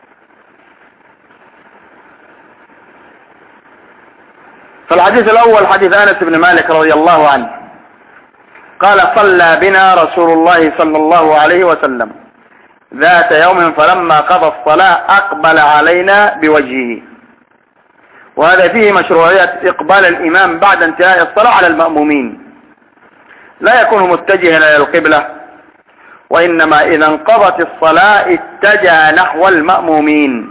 فالحديث الأول حديث أنس بن مالك رضي الله عنه قال صلى بنا رسول الله صلى الله عليه وسلم ذات يوم فلما قضى الصلاة أقبل علينا بوجهه. وهذا فيه مشروعية إقبال الإمام بعد انتهاء الصلاة على المأمومين، لا يكون متجها إلى القبلة، وإنما إذا انقضت الصلاة اتجه نحو المأمومين.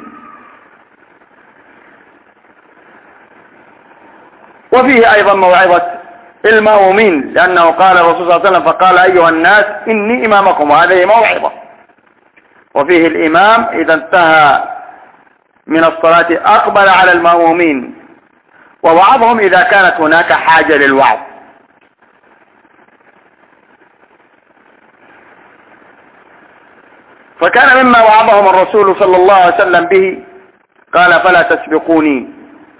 وفيه أيضا موعظة المأمومين، لأنه قال الرسول صلى الله عليه وسلم فقال أيها الناس إني إمامكم، وهذه موعظة. وفيه الإمام إذا انتهى من الصلاة أقبل على المأمومين ووعظهم إذا كانت هناك حاجة للوعظ. فكان مما وعظهم الرسول صلى الله عليه وسلم به قال فلا تسبقوني،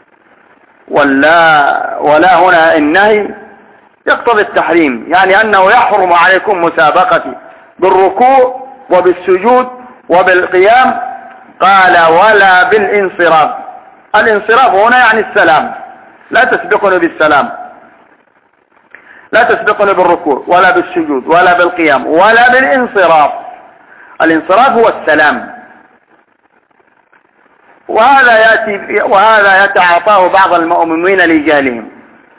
ولا, ولا هنا النهي يقتضي التحريم، يعني أنه يحرم عليكم مسابقتي بالركوع وبالسجود وبالقيام. قال ولا بالانصراف. الانصراف هنا يعني السلام، لا تسبقني بالسلام، لا تسبقني بالركوع ولا بالسجود ولا بالقيام ولا بالانصراف. الانصراف هو السلام، وهذا يأتي وهذا يتعاطاه بعض المؤمنين لجهلهم.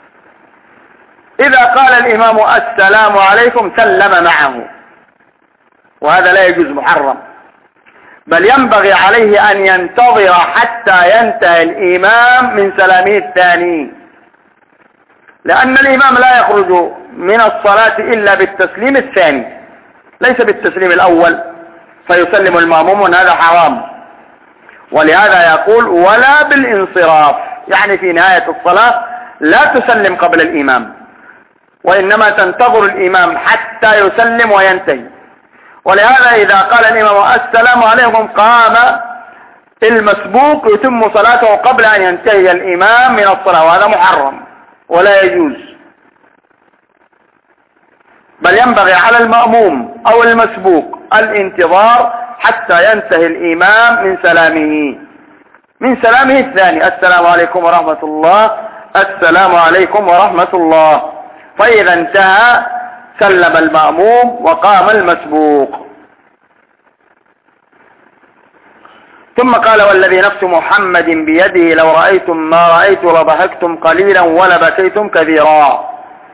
إذا قال الإمام السلام عليكم سلم معه، وهذا لا يجوز، محرم، بل ينبغي عليه أن ينتظر حتى ينتهي الإمام من سلامه الثاني، لأن الإمام لا يخرج من الصلاة إلا بالتسليم الثاني، ليس بالتسليم الأول فيسلم المأموم، هذا حرام. ولهذا يقول ولا بالانصراف، يعني في نهاية الصلاة لا تسلم قبل الإمام، وإنما تنتظر الإمام حتى يسلم وينتهي. ولهذا إذا قال الإمام السلام عليكم قام المسبوق يتم صلاته قبل أن ينتهي الإمام من الصلاة، وهذا محرم ولا يجوز، بل ينبغي على المأموم أو المسبوق الانتظار حتى ينتهي الإمام من سلامه من سلامه الثاني، السلام عليكم ورحمة الله، السلام عليكم ورحمة الله. فإذا انتهى سلم المأموم وقام المسبوق. ثم قال والذي نفس محمد بيده لو رأيتم ما رأيت لضحكتم قليلا ولبكيتم كثيرا.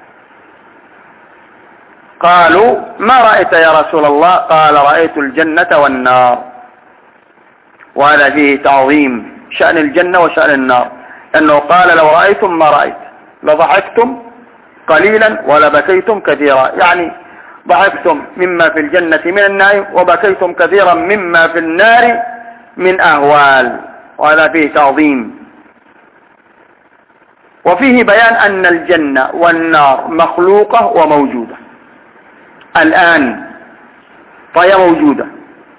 قالوا ما رأيت يا رسول الله؟ قال رأيت الجنة والنار. وهذا فيه تعظيم شأن الجنة وشأن النار، أنه قال لو رأيتم ما رأيت لضحكتم قليلا ولبكيتم كثيرا، يعني ضحكتم مما في الجنة من النعيم وبكيتم كثيرا مما في النار من أهوال. وهذا فيه تعظيم، وفيه بيان أن الجنة والنار مخلوقة وموجودة الآن، فهي موجودة،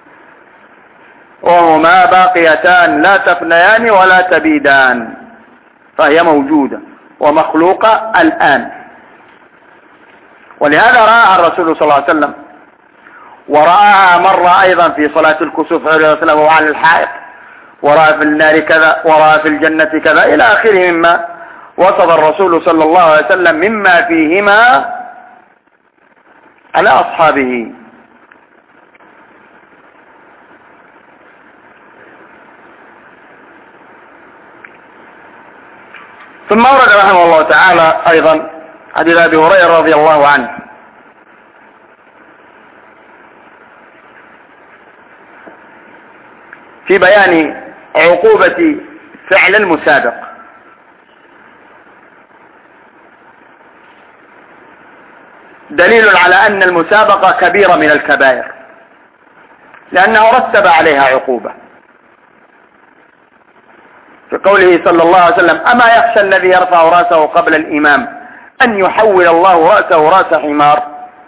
وهما باقيتان لا تفنيان ولا تبيدان، فهي موجودة ومخلوقة الآن. ولهذا رأى الرسول صلى الله عليه وسلم، ورأى مرة أيضا في صلاة الكسوف عليه وسلم وعلى الحائط، ورأى في النار كذا، ورأى في الجنة كذا إلى آخره مما وصف الرسول صلى الله عليه وسلم مما فيهما على أصحابه. ثم ورد رحمه الله تعالى أيضا حديث أبي هريرة رضي الله عنه في بيان عقوبة فعل المسابق. دليل على أن المسابقة كبيرة من الكبائر، لأنه رتب عليها عقوبة في قوله صلى الله عليه وسلم أما يخشى الذي يرفع رأسه قبل الإمام أن يحول الله رأسه رأس حمار.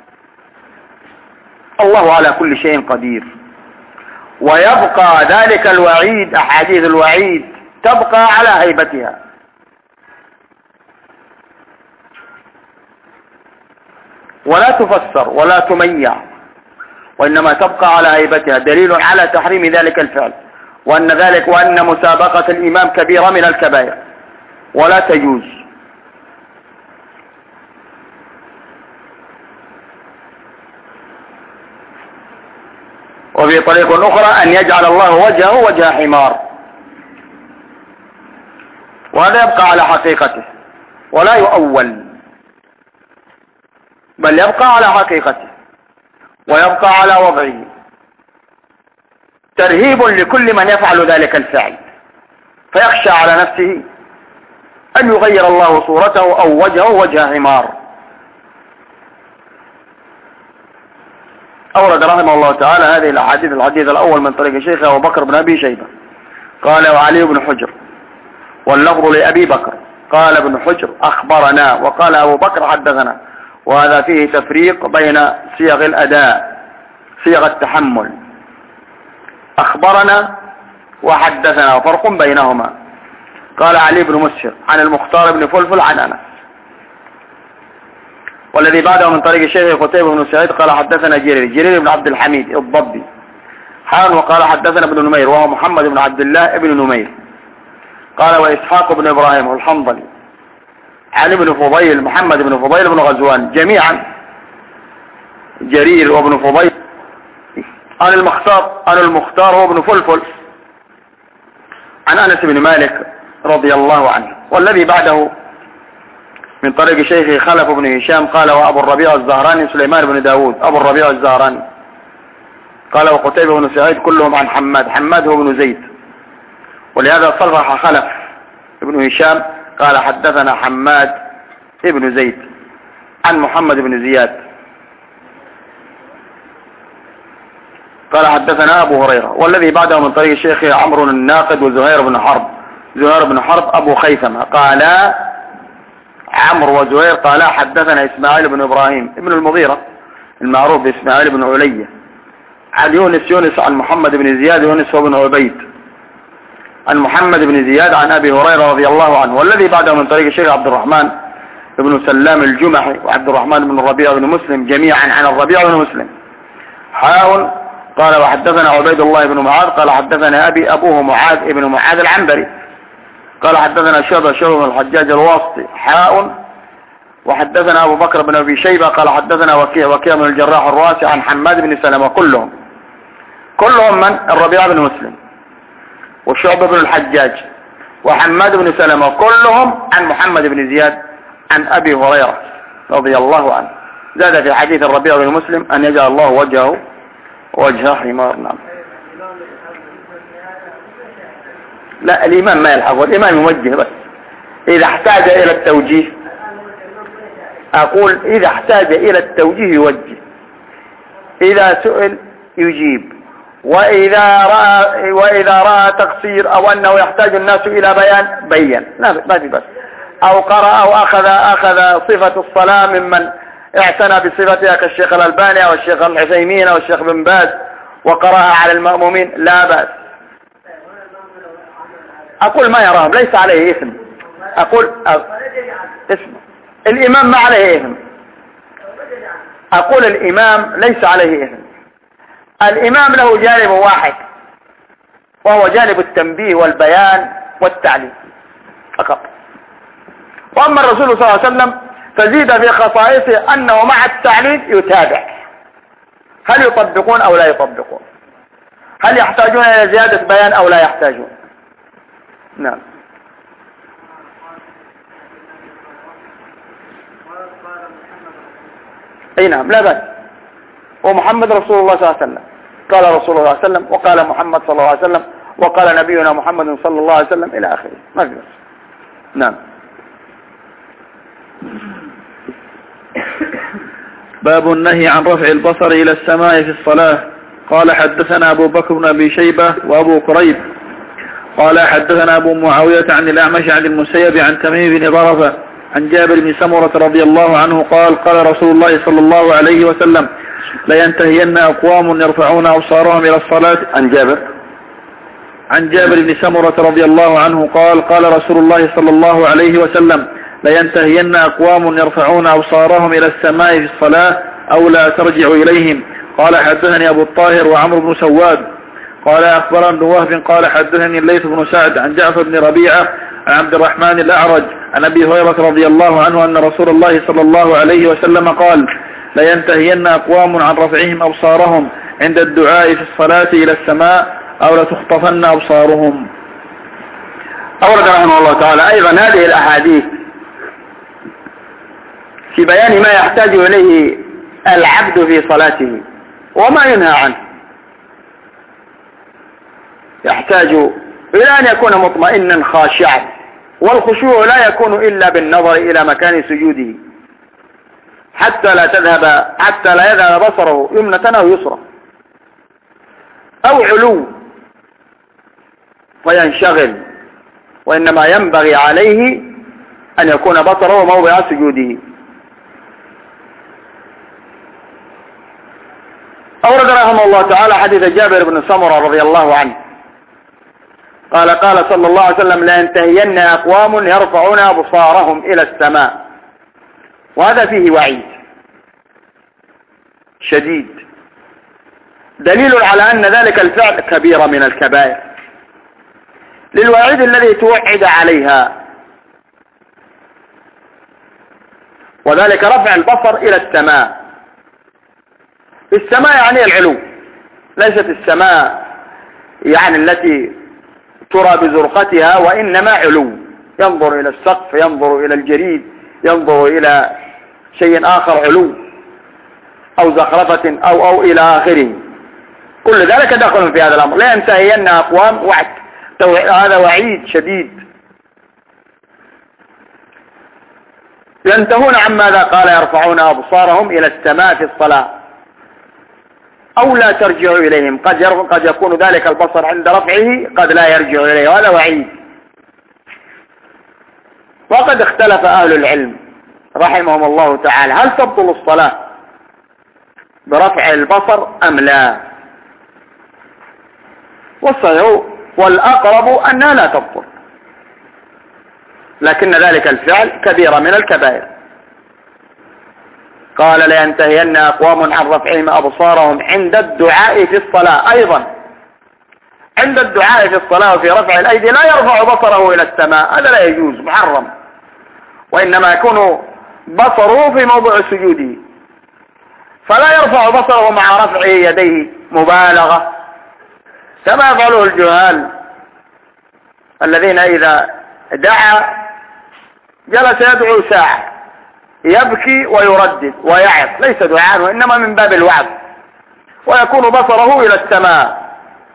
الله على كل شيء قدير. ويبقى ذلك الوعيد، أحاديث الوعيد تبقى على هيبتها، ولا تفسر ولا تميع، وإنما تبقى على هيبتها، دليل على تحريم ذلك الفعل، وأن ذلك وأن مسابقة الإمام كبيرة من الكبائر ولا تجوز. وفي طريق أخرى أن يجعل الله وجهه وجه حمار، وهذا يبقى على حقيقته ولا يؤول، بل يبقى على حقيقته ويبقى على وضعه، ترهيب لكل من يفعل ذلك الفعل، فيخشى على نفسه أن يغير الله صورته أو وجهه وجه حمار. أورد رحمه الله تعالى هذه الأحاديث. الحديث الأول من طريق شيخ أبو بكر بن أبي شيبة قال وعلي بن حجر، واللفظ لأبي بكر قال ابن حجر أخبرنا، وقال أبو بكر حدثنا. وهذا فيه تفريق بين صيغ الأداء، صيغ التحمل، أخبرنا وحدثنا، وفرق بينهما. قال علي بن مسهر عن المختار بن فلفل عن أنس. والذي بعده من طريق الشيخ قتيبة بن سعيد قال حدثنا جرير جرير بن عبد الحميد الضبي حان، وقال حدثنا ابن نمير وهو محمد بن عبد الله ابن نمير. قال وإسحاق بن إبراهيم الحنظلي عن ابن فضيل محمد بن فضيل بن غزوان، جميعا جرير وابن فضيل عن المختار عن المختار هو ابن فلفل عن أنس بن مالك رضي الله عنه. والذي بعده من طريق شيخه خلف بن هشام قال وأبو الربيع الزهراني سليمان بن داود أبو الربيع الزهراني قال وقتيبة بن سعيد كلهم عن حماد حماد هو بن زيد. ولهذا صرح خلف بن هشام قال حدثنا حماد ابن زيد عن محمد بن زياد قال حدثنا أبو هريرة. والذي بعده من طريق الشيخ عمرو الناقد وزهير بن حرب زهير بن حرب أبو خيثمة قال عمرو وزهير قال حدثنا إسماعيل بن إبراهيم ابن المغيرة المعروف بإسماعيل بن علية عن يونس يونس عن محمد بن زياد يونس وابن عبيد عن محمد بن زياد عن أبي هريرة رضي الله عنه، والذي بعده من طريق الشيخ عبد الرحمن بن سلام الجمحي وعبد الرحمن بن الربيع بن مسلم جميعا عن الربيع بن مسلم. حاء قال وحدثنا عبيد الله بن معاذ قال حدثنا أبي أبوه معاذ بن معاذ العنبري قال حدثنا شعبة شعبة بن الحجاج الواسطي. حاء وحدثنا أبو بكر بن أبي شيبة قال حدثنا وكيع وكيع بن الجراح الراسي عن حماد بن سلمة كلهم كلهم من الربيع بن مسلم وشعبة بن الحجاج وحماد بن سلمة كلهم عن محمد بن زياد عن أبي هريرة رضي الله عنه. زاد في حديث الربيع بن مسلم أن يجعل الله وجهه وجه حمار. نعم. لا الإمام ما يلحق، الإمام يوجه بس إذا احتاج إلى التوجيه. أقول إذا احتاج إلى التوجيه يوجه، إذا سئل يجيب، وإذا رأى وإذا رأى تقصير أو أنه يحتاج الناس إلى بيان بين، ما في بس. أو قرأ أو أخذ أخذ صفة الصلاة ممن اعتنى بصفتها كالشيخ الألباني أو الشيخ العثيمين أو الشيخ بن باز وقرأها على المأمومين لا بأس. أقول ما يراهم ليس عليه إثم. أقول اسم الإمام ما عليه إثم. أقول الإمام ليس عليه إثم. الإمام له جانب واحد وهو جانب التنبيه والبيان والتعليم فقط. وأما الرسول صلى الله عليه وسلم فزيد في خصائصه أنه مع التعليم يتابع هل يطبقون أو لا يطبقون، هل يحتاجون إلى زيادة بيان أو لا يحتاجون. نعم. أي نعم لا بأس. ومحمد رسول الله صلى الله عليه وسلم قال رسول الله صلى الله عليه وسلم وقال محمد صلى الله عليه وسلم وقال نبينا محمد صلى الله عليه وسلم إلى آخره ما في بس. نعم. باب النهي عن رفع البصر إلى السماء في الصلاة. قال حدثنا أبو بكر بن أبي شيبة وأبو كريب قال حدثنا أبو معاوية عن الأعمش عن المسيب عن تميم بن ضرفة عن جابر بن سمرة رضي الله عنه قال قال رسول الله صلى الله عليه وسلم لينتهين أقوام يرفعون أبصارهم إلى الصلاة. عن جابر عن جابر بن سمرة رضي الله عنه قال قال رسول الله صلى الله عليه وسلم لينتهين أقوام يرفعون أبصارهم إلى السماء في الصلاة أو لا ترجع إليهم. قال حدثني أبو الطاهر وعمرو بن سواد قال أخبرنا ابن وهب قال حدثني الليث بن سعد عن جعفر بن ربيعة عن عبد الرحمن الأعرج عن أبي هريرة رضي الله عنه أن رسول الله صلى الله عليه وسلم قال لينتهين أقوام عن رفعهم أبصارهم عند الدعاء في الصلاة إلى السماء أو لتخطفن أبصارهم. أورد رحمه الله تعالى أيضا هذه الأحاديث في بيان ما يحتاج إليه العبد في صلاته وما ينهى عنه. يحتاج إلى أن يكون مطمئنا خاشعا، والخشوع لا يكون إلا بالنظر إلى مكان سجوده حتى لا تذهب حتى لا يذهب بصره يمنة أو يسرى أو علو فينشغل، وإنما ينبغي عليه أن يكون بصره موضع سجوده. أورد رحمه الله تعالى حديث جابر بن سمرة رضي الله عنه قال قال صلى الله عليه وسلم لينتهين أقوام يرفعون أبصارهم إلى السماء، وهذا فيه وعيد شديد دليل على أن ذلك الفعل كبيرة من الكبائر للوعيد الذي توعد عليها، وذلك رفع البصر إلى السماء. السماء يعني العلو، ليست السماء يعني التي ترى بزرقتها، وإنما علو، ينظر إلى السقف، ينظر إلى الجريد، ينظر إلى شيء آخر علو أو زخرفة أو أو إلى آخره. كل ذلك داخل في هذا الأمر. لا ينتهين أقوام وعد، هذا وعيد شديد. ينتهون عن ماذا؟ قال يرفعون أبصارهم إلى السماء في الصلاة أو لا ترجع إليهم. قد قد يكون ذلك البصر عند رفعه قد لا يرجع إليه، وهذا وعيد. وقد اختلف أهل العلم رحمهم الله تعالى هل تبطل الصلاة برفع البصر أم لا؟ والصحيح والأقرب أنها لا تبطل، لكن ذلك الفعل كبيرة من الكبائر. قال لينتهين أقوام عن رفعهم أبصارهم عند الدعاء في الصلاة. أيضا عند الدعاء في الصلاة وفي رفع الأيدي لا يرفع بصره إلى السماء، هذا لا يجوز، محرم، وإنما يكون بصره في موضع سجوده، فلا يرفع بصره مع رفع يديه مبالغة كما يفعله الجهال الذين إذا دعا جلس يدعو ساعة يبكي ويردد ويعظ، ليس دعاء وإنما من باب الوعظ، ويكون بصره إلى السماء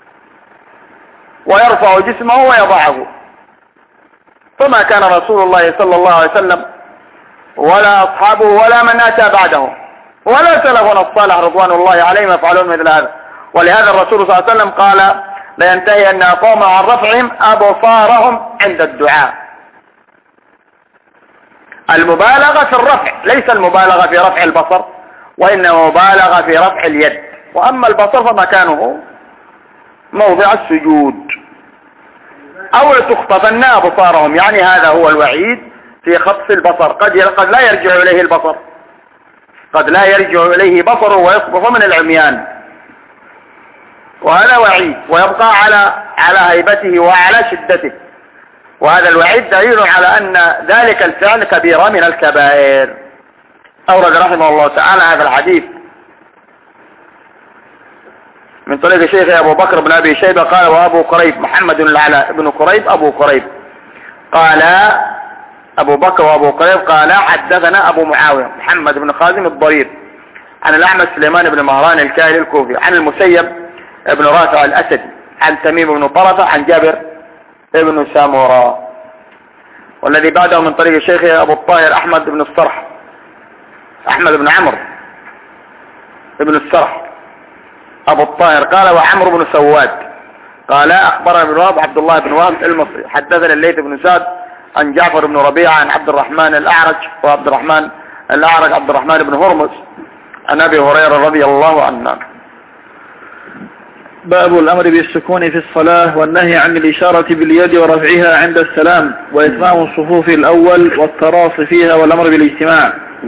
ويرفع جسمه ويضعه. فما كان رسول الله صلى الله عليه وسلم ولا أصحابه ولا من أتى بعده ولا سلفنا الصالح رضوان الله عليهم يفعلون مثل هذا. ولهذا الرسول صلى الله عليه وسلم قال لينتهي أن أقوم عن رفعهم أبصارهم عند الدعاء. المبالغة في الرفع، ليس المبالغة في رفع البصر، وإنما مبالغة في رفع اليد، وأما البصر فمكانه موضع السجود. أو تخطفن أبصارهم، يعني هذا هو الوعيد في خطف البصر، قد قد لا يرجع إليه البصر، قد لا يرجع إليه بصره ويصبح من العميان، وهذا وعيد ويبقى على على هيبته وعلى شدته، وهذا الوعيد دليل على أن ذلك الفعل كبيرة من الكبائر. أورد رحمه الله تعالى هذا الحديث من طريق شيخ أبو بكر بن أبي شيبة قال وأبو قريب محمد بن العلاء بن قريب أبو قريب قال أبو بكر وأبو قريب قال حدثنا أبو معاوية محمد بن خازم الضرير عن الأعمش سليمان بن مهران الكاهلي الكوفي عن المسيب بن رافع الأسدي عن تميم بن طرفة عن جابر ابن سامورا. والذي بعده من طريق الشيخ أبو الطاهر أحمد بن الصرح أحمد بن عمرو ابن الصرح أبو الطاهر قال وعمرو بن سواد قال أخبرنا بن وهب عبد الله بن وهب المصري حدثنا الليث بن سعد عن جعفر بن ربيعة عن عبد الرحمن الأعرج وعبد الرحمن الأعرج عبد الرحمن بن هرمز عن أبي هريرة رضي الله عنه. باب الأمر بالسكون في الصلاة والنهي عن الإشارة باليد ورفعها عند السلام وإتمام الصفوف الأول والتراص فيها والأمر بالاجتماع.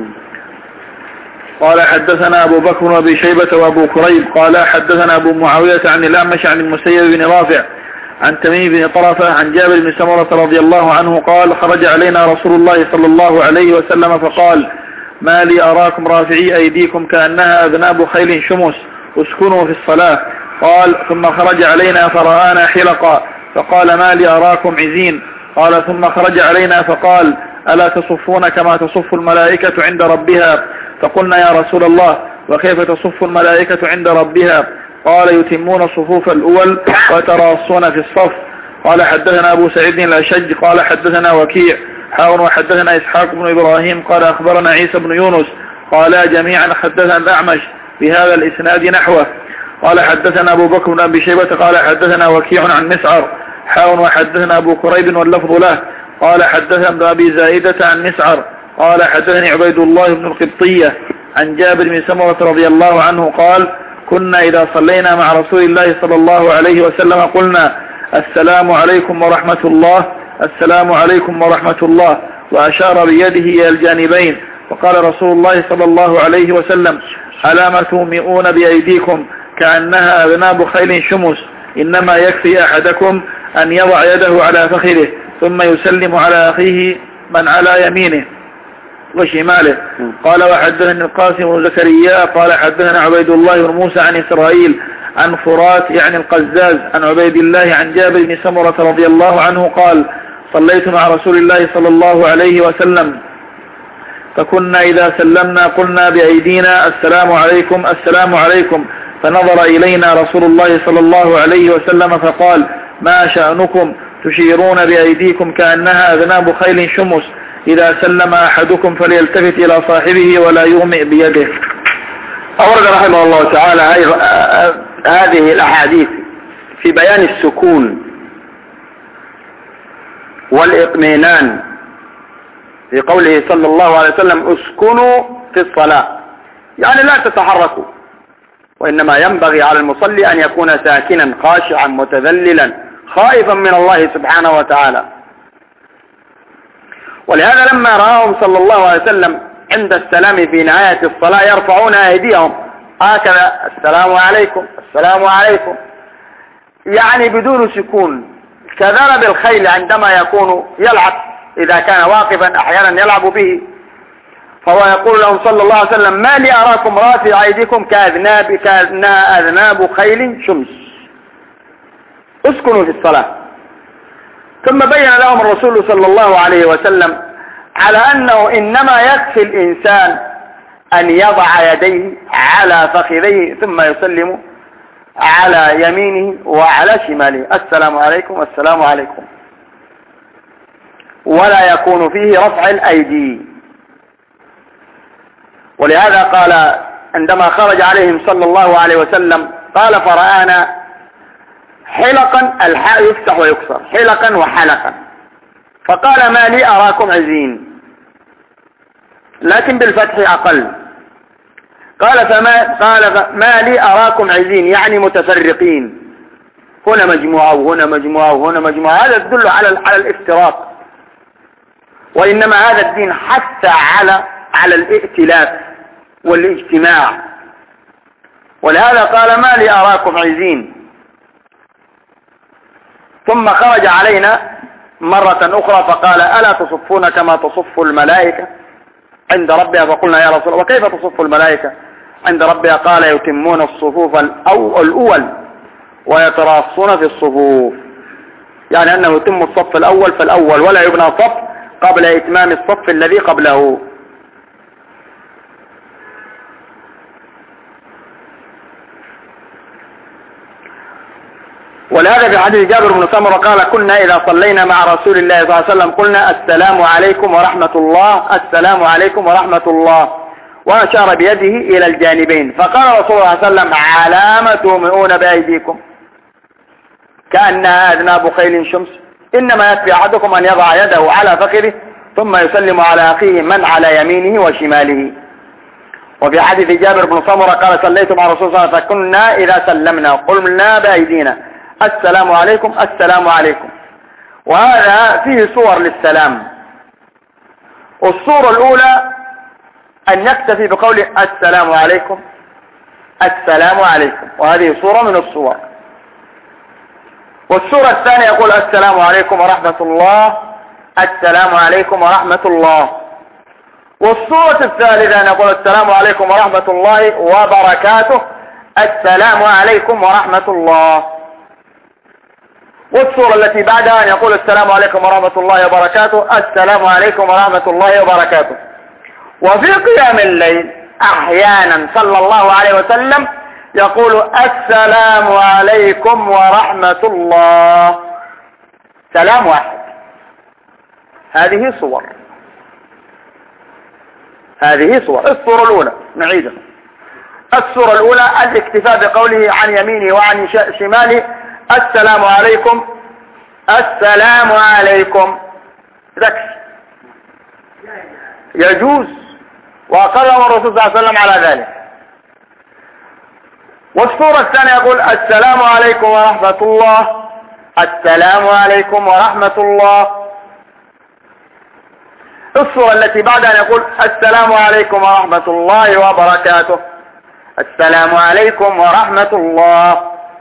قال حدثنا أبو بكر وأبي شيبة وأبو كريب قال حدثنا أبو معاوية عن الأعمش عن المسيب بن رافع عن تميم بن طرفة عن جابر بن سمرة رضي الله عنه قال خرج علينا رسول الله صلى الله عليه وسلم فقال ما لي أراكم رافعي أيديكم كأنها أذناب خيل شمس اسكنوا في الصلاة. قال ثم خرج علينا فرآنا حلقا فقال ما لي أراكم عزين. قال ثم خرج علينا فقال ألا تصفون كما تصف الملائكة عند ربها؟ فقلنا يا رسول الله وكيف تصف الملائكة عند ربها؟ قال يتمون الصفوف الأول وتراصون في الصف. قال حدثنا أبو سعيد الأشج قال حدثنا وكيع حاول وحدثنا إسحاق بن إبراهيم قال أخبرنا عيسى بن يونس قال جميعا حدثنا الأعمش بهذا الإسناد نحوه. قال حدثنا أبو بكر بن أبي شيبة قال حدثنا وكيع عن مسعر حاول وحدثنا أبو كريب واللفظ له قال حدثنا ابن أبي زائدة عن مسعر قال حدثني عبيد الله بن القبطية عن جابر بن سمرة رضي الله عنه قال كنا إذا صلينا مع رسول الله صلى الله عليه وسلم قلنا السلام عليكم ورحمة الله السلام عليكم ورحمة الله وأشار بيده إلى الجانبين. وقال رسول الله صلى الله عليه وسلم ألا ما تومئون بأيديكم كأنها أذناب خيل شمس إنما يكفي أحدكم أن يضع يده على فخذه ثم يسلم على أخيه من على يمينه وشماله. قال وحدثني القاسم بن زكريا قال حدثنا عبيد الله بن موسى عن إسرائيل عن فرات يعني القزاز عن عبيد الله عن جابر بن سمرة رضي الله عنه قال صليت مع رسول الله صلى الله عليه وسلم فكنا إذا سلمنا قلنا بأيدينا السلام عليكم السلام عليكم فنظر إلينا رسول الله صلى الله عليه وسلم فقال ما شأنكم تشيرون بأيديكم كأنها أذناب خيل شمس إذا سلم أحدكم فليلتفت إلى صاحبه ولا يغمئ بيده. أورد رحمه الله تعالى هذه الأحاديث في بيان السكون والإطمئنان في قوله صلى الله عليه وسلم اسكنوا في الصلاة، يعني لا تتحركوا، وإنما ينبغي على المصلي أن يكون ساكنا خاشعا متذللا خائفا من الله سبحانه وتعالى. ولهذا لما رآهم صلى الله عليه وسلم عند السلام في نهاية الصلاة يرفعون أيديهم هكذا، السلام عليكم السلام عليكم، يعني بدون سكون، كذلك بالخيل عندما يكون يلعب، إذا كان واقفا أحيانا يلعب به، فهو يقول لهم صلى الله عليه وسلم ما لي أراكم رافع أيديكم كأذناب كأنها أذناب خيل شمس، اسكنوا في الصلاة. ثم بين لهم الرسول صلى الله عليه وسلم على أنه إنما يكفي الإنسان أن يضع يديه على فخذيه ثم يسلم على يمينه وعلى شماله، السلام عليكم السلام عليكم، ولا يكون فيه رفع الأيدي. ولهذا قال عندما خرج عليهم صلى الله عليه وسلم قال فرآنا حلقا، الحاء يفتح ويكسر، حلقا وحلقا، فقال ما لي أراكم عزين، لكن بالفتح أقل، قال فما قال ما لي أراكم عزين، يعني متفرقين، هنا مجموعة وهنا مجموعة وهنا مجموعة، هذا يدل على على الافتراق، وإنما هذا الدين حتى على على الائتلاف والاجتماع. ولهذا قال ما لي أراكم عزين. ثم خرج علينا مرة أخرى فقال ألا تصفون كما تصف الملائكة عند ربها، فقلنا يا رسول الله وكيف تصف الملائكة عند ربها؟ قال يتمون الصفوف الأول ويتراصون في الصفوف، يعني أنه يتم الصف الأول فالأول، ولا يبنى صف قبل إتمام الصف الذي قبله. ولهذا في حديث جابر بن سمرة قال كنا إذا صلينا مع رسول الله صلى الله عليه وسلم قلنا السلام عليكم ورحمة الله السلام عليكم ورحمة الله، وأشار بيده إلى الجانبين، فقال رسول الله صلى الله عليه وسلم على ما تومئون بأيديكم كأنها أذناب خيل شمس، إنما يكفي أحدكم أن يضع يده على فخذه ثم يسلم على أخيه من على يمينه وشماله. وفي حديث جابر بن سمرة قال صليت مع رسول الله صلى الله عليه وسلم فكنا إذا سلمنا قلنا بأيدينا السلام عليكم السلام عليكم. وهذا فيه صور للسلام. الصورة الأولى أن يكتفي بقول السلام عليكم السلام عليكم، وهذه صورة من الصور. والصورة الثانية يقول السلام عليكم ورحمة الله السلام عليكم ورحمة الله. والصورة الثالثة أن يقول السلام عليكم ورحمة الله وبركاته السلام عليكم ورحمة الله. والصورة التي بعدها أن يقول السلام عليكم ورحمة الله وبركاته السلام عليكم ورحمة الله وبركاته. وفي قيام الليل أحيانا صلى الله عليه وسلم يقول السلام عليكم ورحمة الله، سلام واحد. هذه صور هذه صور الصورة الأولى نعيدها. الصورة الأولى الاكتفاء بقوله عن يمينه وعن شماله السلام عليكم السلام عليكم، ذكر يجوز، وأقرهم الرسول صلى الله عليه وسلم على ذلك. والصورة الثانية يقول السلام عليكم ورحمة الله السلام عليكم ورحمة الله. الصورة التي بعدها يقول السلام عليكم ورحمة الله وبركاته السلام عليكم ورحمة الله.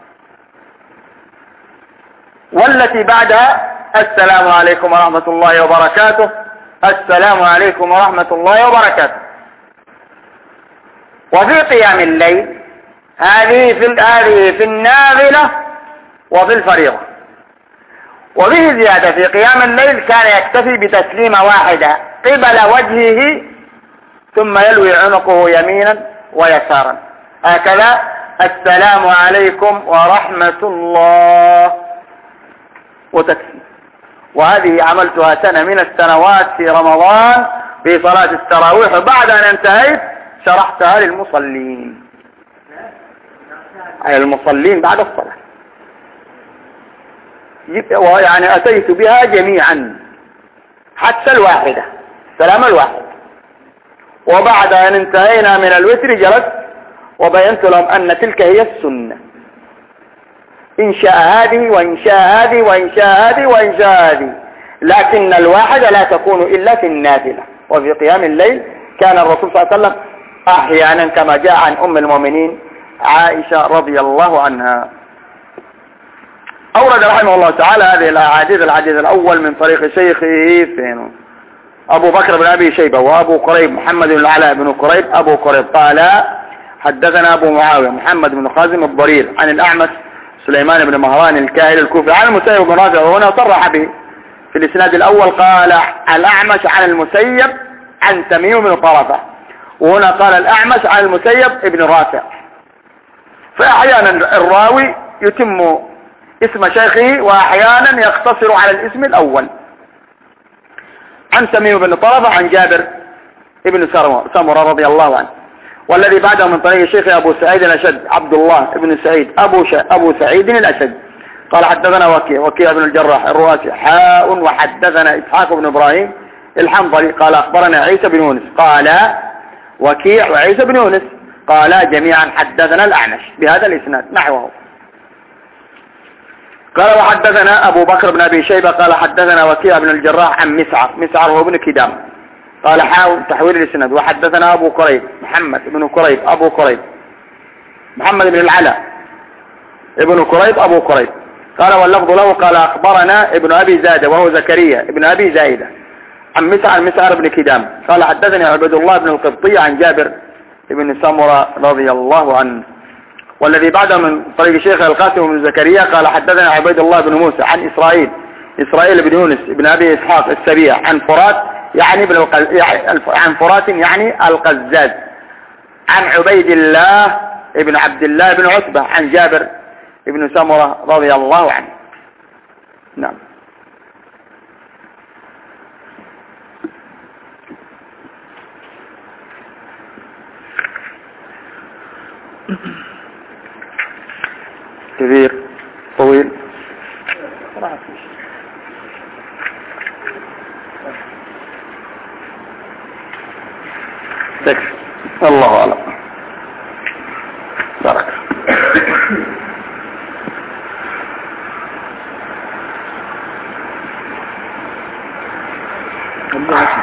والتي بعدها السلام عليكم ورحمة الله وبركاته السلام عليكم ورحمة الله وبركاته. وفي قيام الليل هذه في هذه في النافلة وفي الفريضة. وفيه زيادة في قيام الليل كان يكتفي بتسليمة واحدة قبل وجهه ثم يلوي عنقه يمينا ويسارا هكذا السلام عليكم ورحمة الله وتكفي. وهذه عملتها سنة من السنوات في رمضان في صلاة التراويح، وبعد أن انتهيت شرحتها للمصلين أي المصلين بعد الصلاة، ويعني أتيت بها جميعا حتى الواحدة سلام الواحد. وبعد أن انتهينا من الوتر جلست وبينت لهم أن تلك هي السنة، إن شاء هذه وإن شاء هذه وإن شاء هذه وإن شاء هذه، لكن الواحد لا تكون إلا في النافلة. وفي قيام الليل كان الرسول صلى الله عليه وسلم أحيانا كما جاء عن أم المؤمنين عائشة رضي الله عنها. أورد رحمه الله تعالى هذه الأحاديث. الحديث الأول من طريق شيخه فين أبو بكر بن أبي شيبة وأبو قريب محمد بن العلاء بن قريب أبو قريب قال حدثنا أبو معاوية محمد بن خازم الضرير عن الأعمش سليمان بن مهران الكاهلي الكوفي عن المسيب بن رافع، وهنا صرح به في الإسناد الأول قال الأعمش عن المسيب عن تميم بن طرفة، وهنا قال الأعمش عن المسيب بن رافع. فأحيانا الراوي يتم اسم شيخه وأحيانا يقتصر على الاسم الأول. عن تميم بن طرفة عن جابر ابن سمرة رضي الله عنه. والذي بعده من طريق الشيخ أبو سعيد الأشد عبد الله بن سعيد أبو, أبو سعيد الأشد قال حدثنا وكيع وكيع بن الجراح الرؤاسي حاء وحدثنا إسحاق بن إبراهيم الحنظلي قال أخبرنا عيسى بن يونس قال وكيع وعيسى بن يونس قال جميعا حدثنا الأعمش بهذا الإسناد نحوه. قال وحدثنا أبو بكر بن أبي شيبة قال حدثنا وكيع بن الجراح عن مسعر مسعر هو ابن كدام قال حاول تحويل الإسناد. وحدثنا أبو قريب محمد بن قريب أبو قريب محمد بن العلاء ابن قريب أبو قريب قال واللفظ له قال أخبرنا ابن أبي زادة وهو زكريا ابن أبي زايدة عن مسعر مسعر بن كدام قال حدثني عبد الله بن القبطي عن جابر ابن سمرة رضي الله عنه. والذي بعده من طريق الشيخ القاسم بن زكريا قال حدثنا عبيد الله بن موسى عن إسرائيل إسرائيل بن يونس بن أبي إسحاق السبيع عن فرات يعني ابن القز... يعني عن فرات يعني القزاز عن عبيد الله ابن عبد الله بن عتبة عن جابر ابن سمرة رضي الله عنه. نعم. كبير طويل تكفي الله أعلم. بارك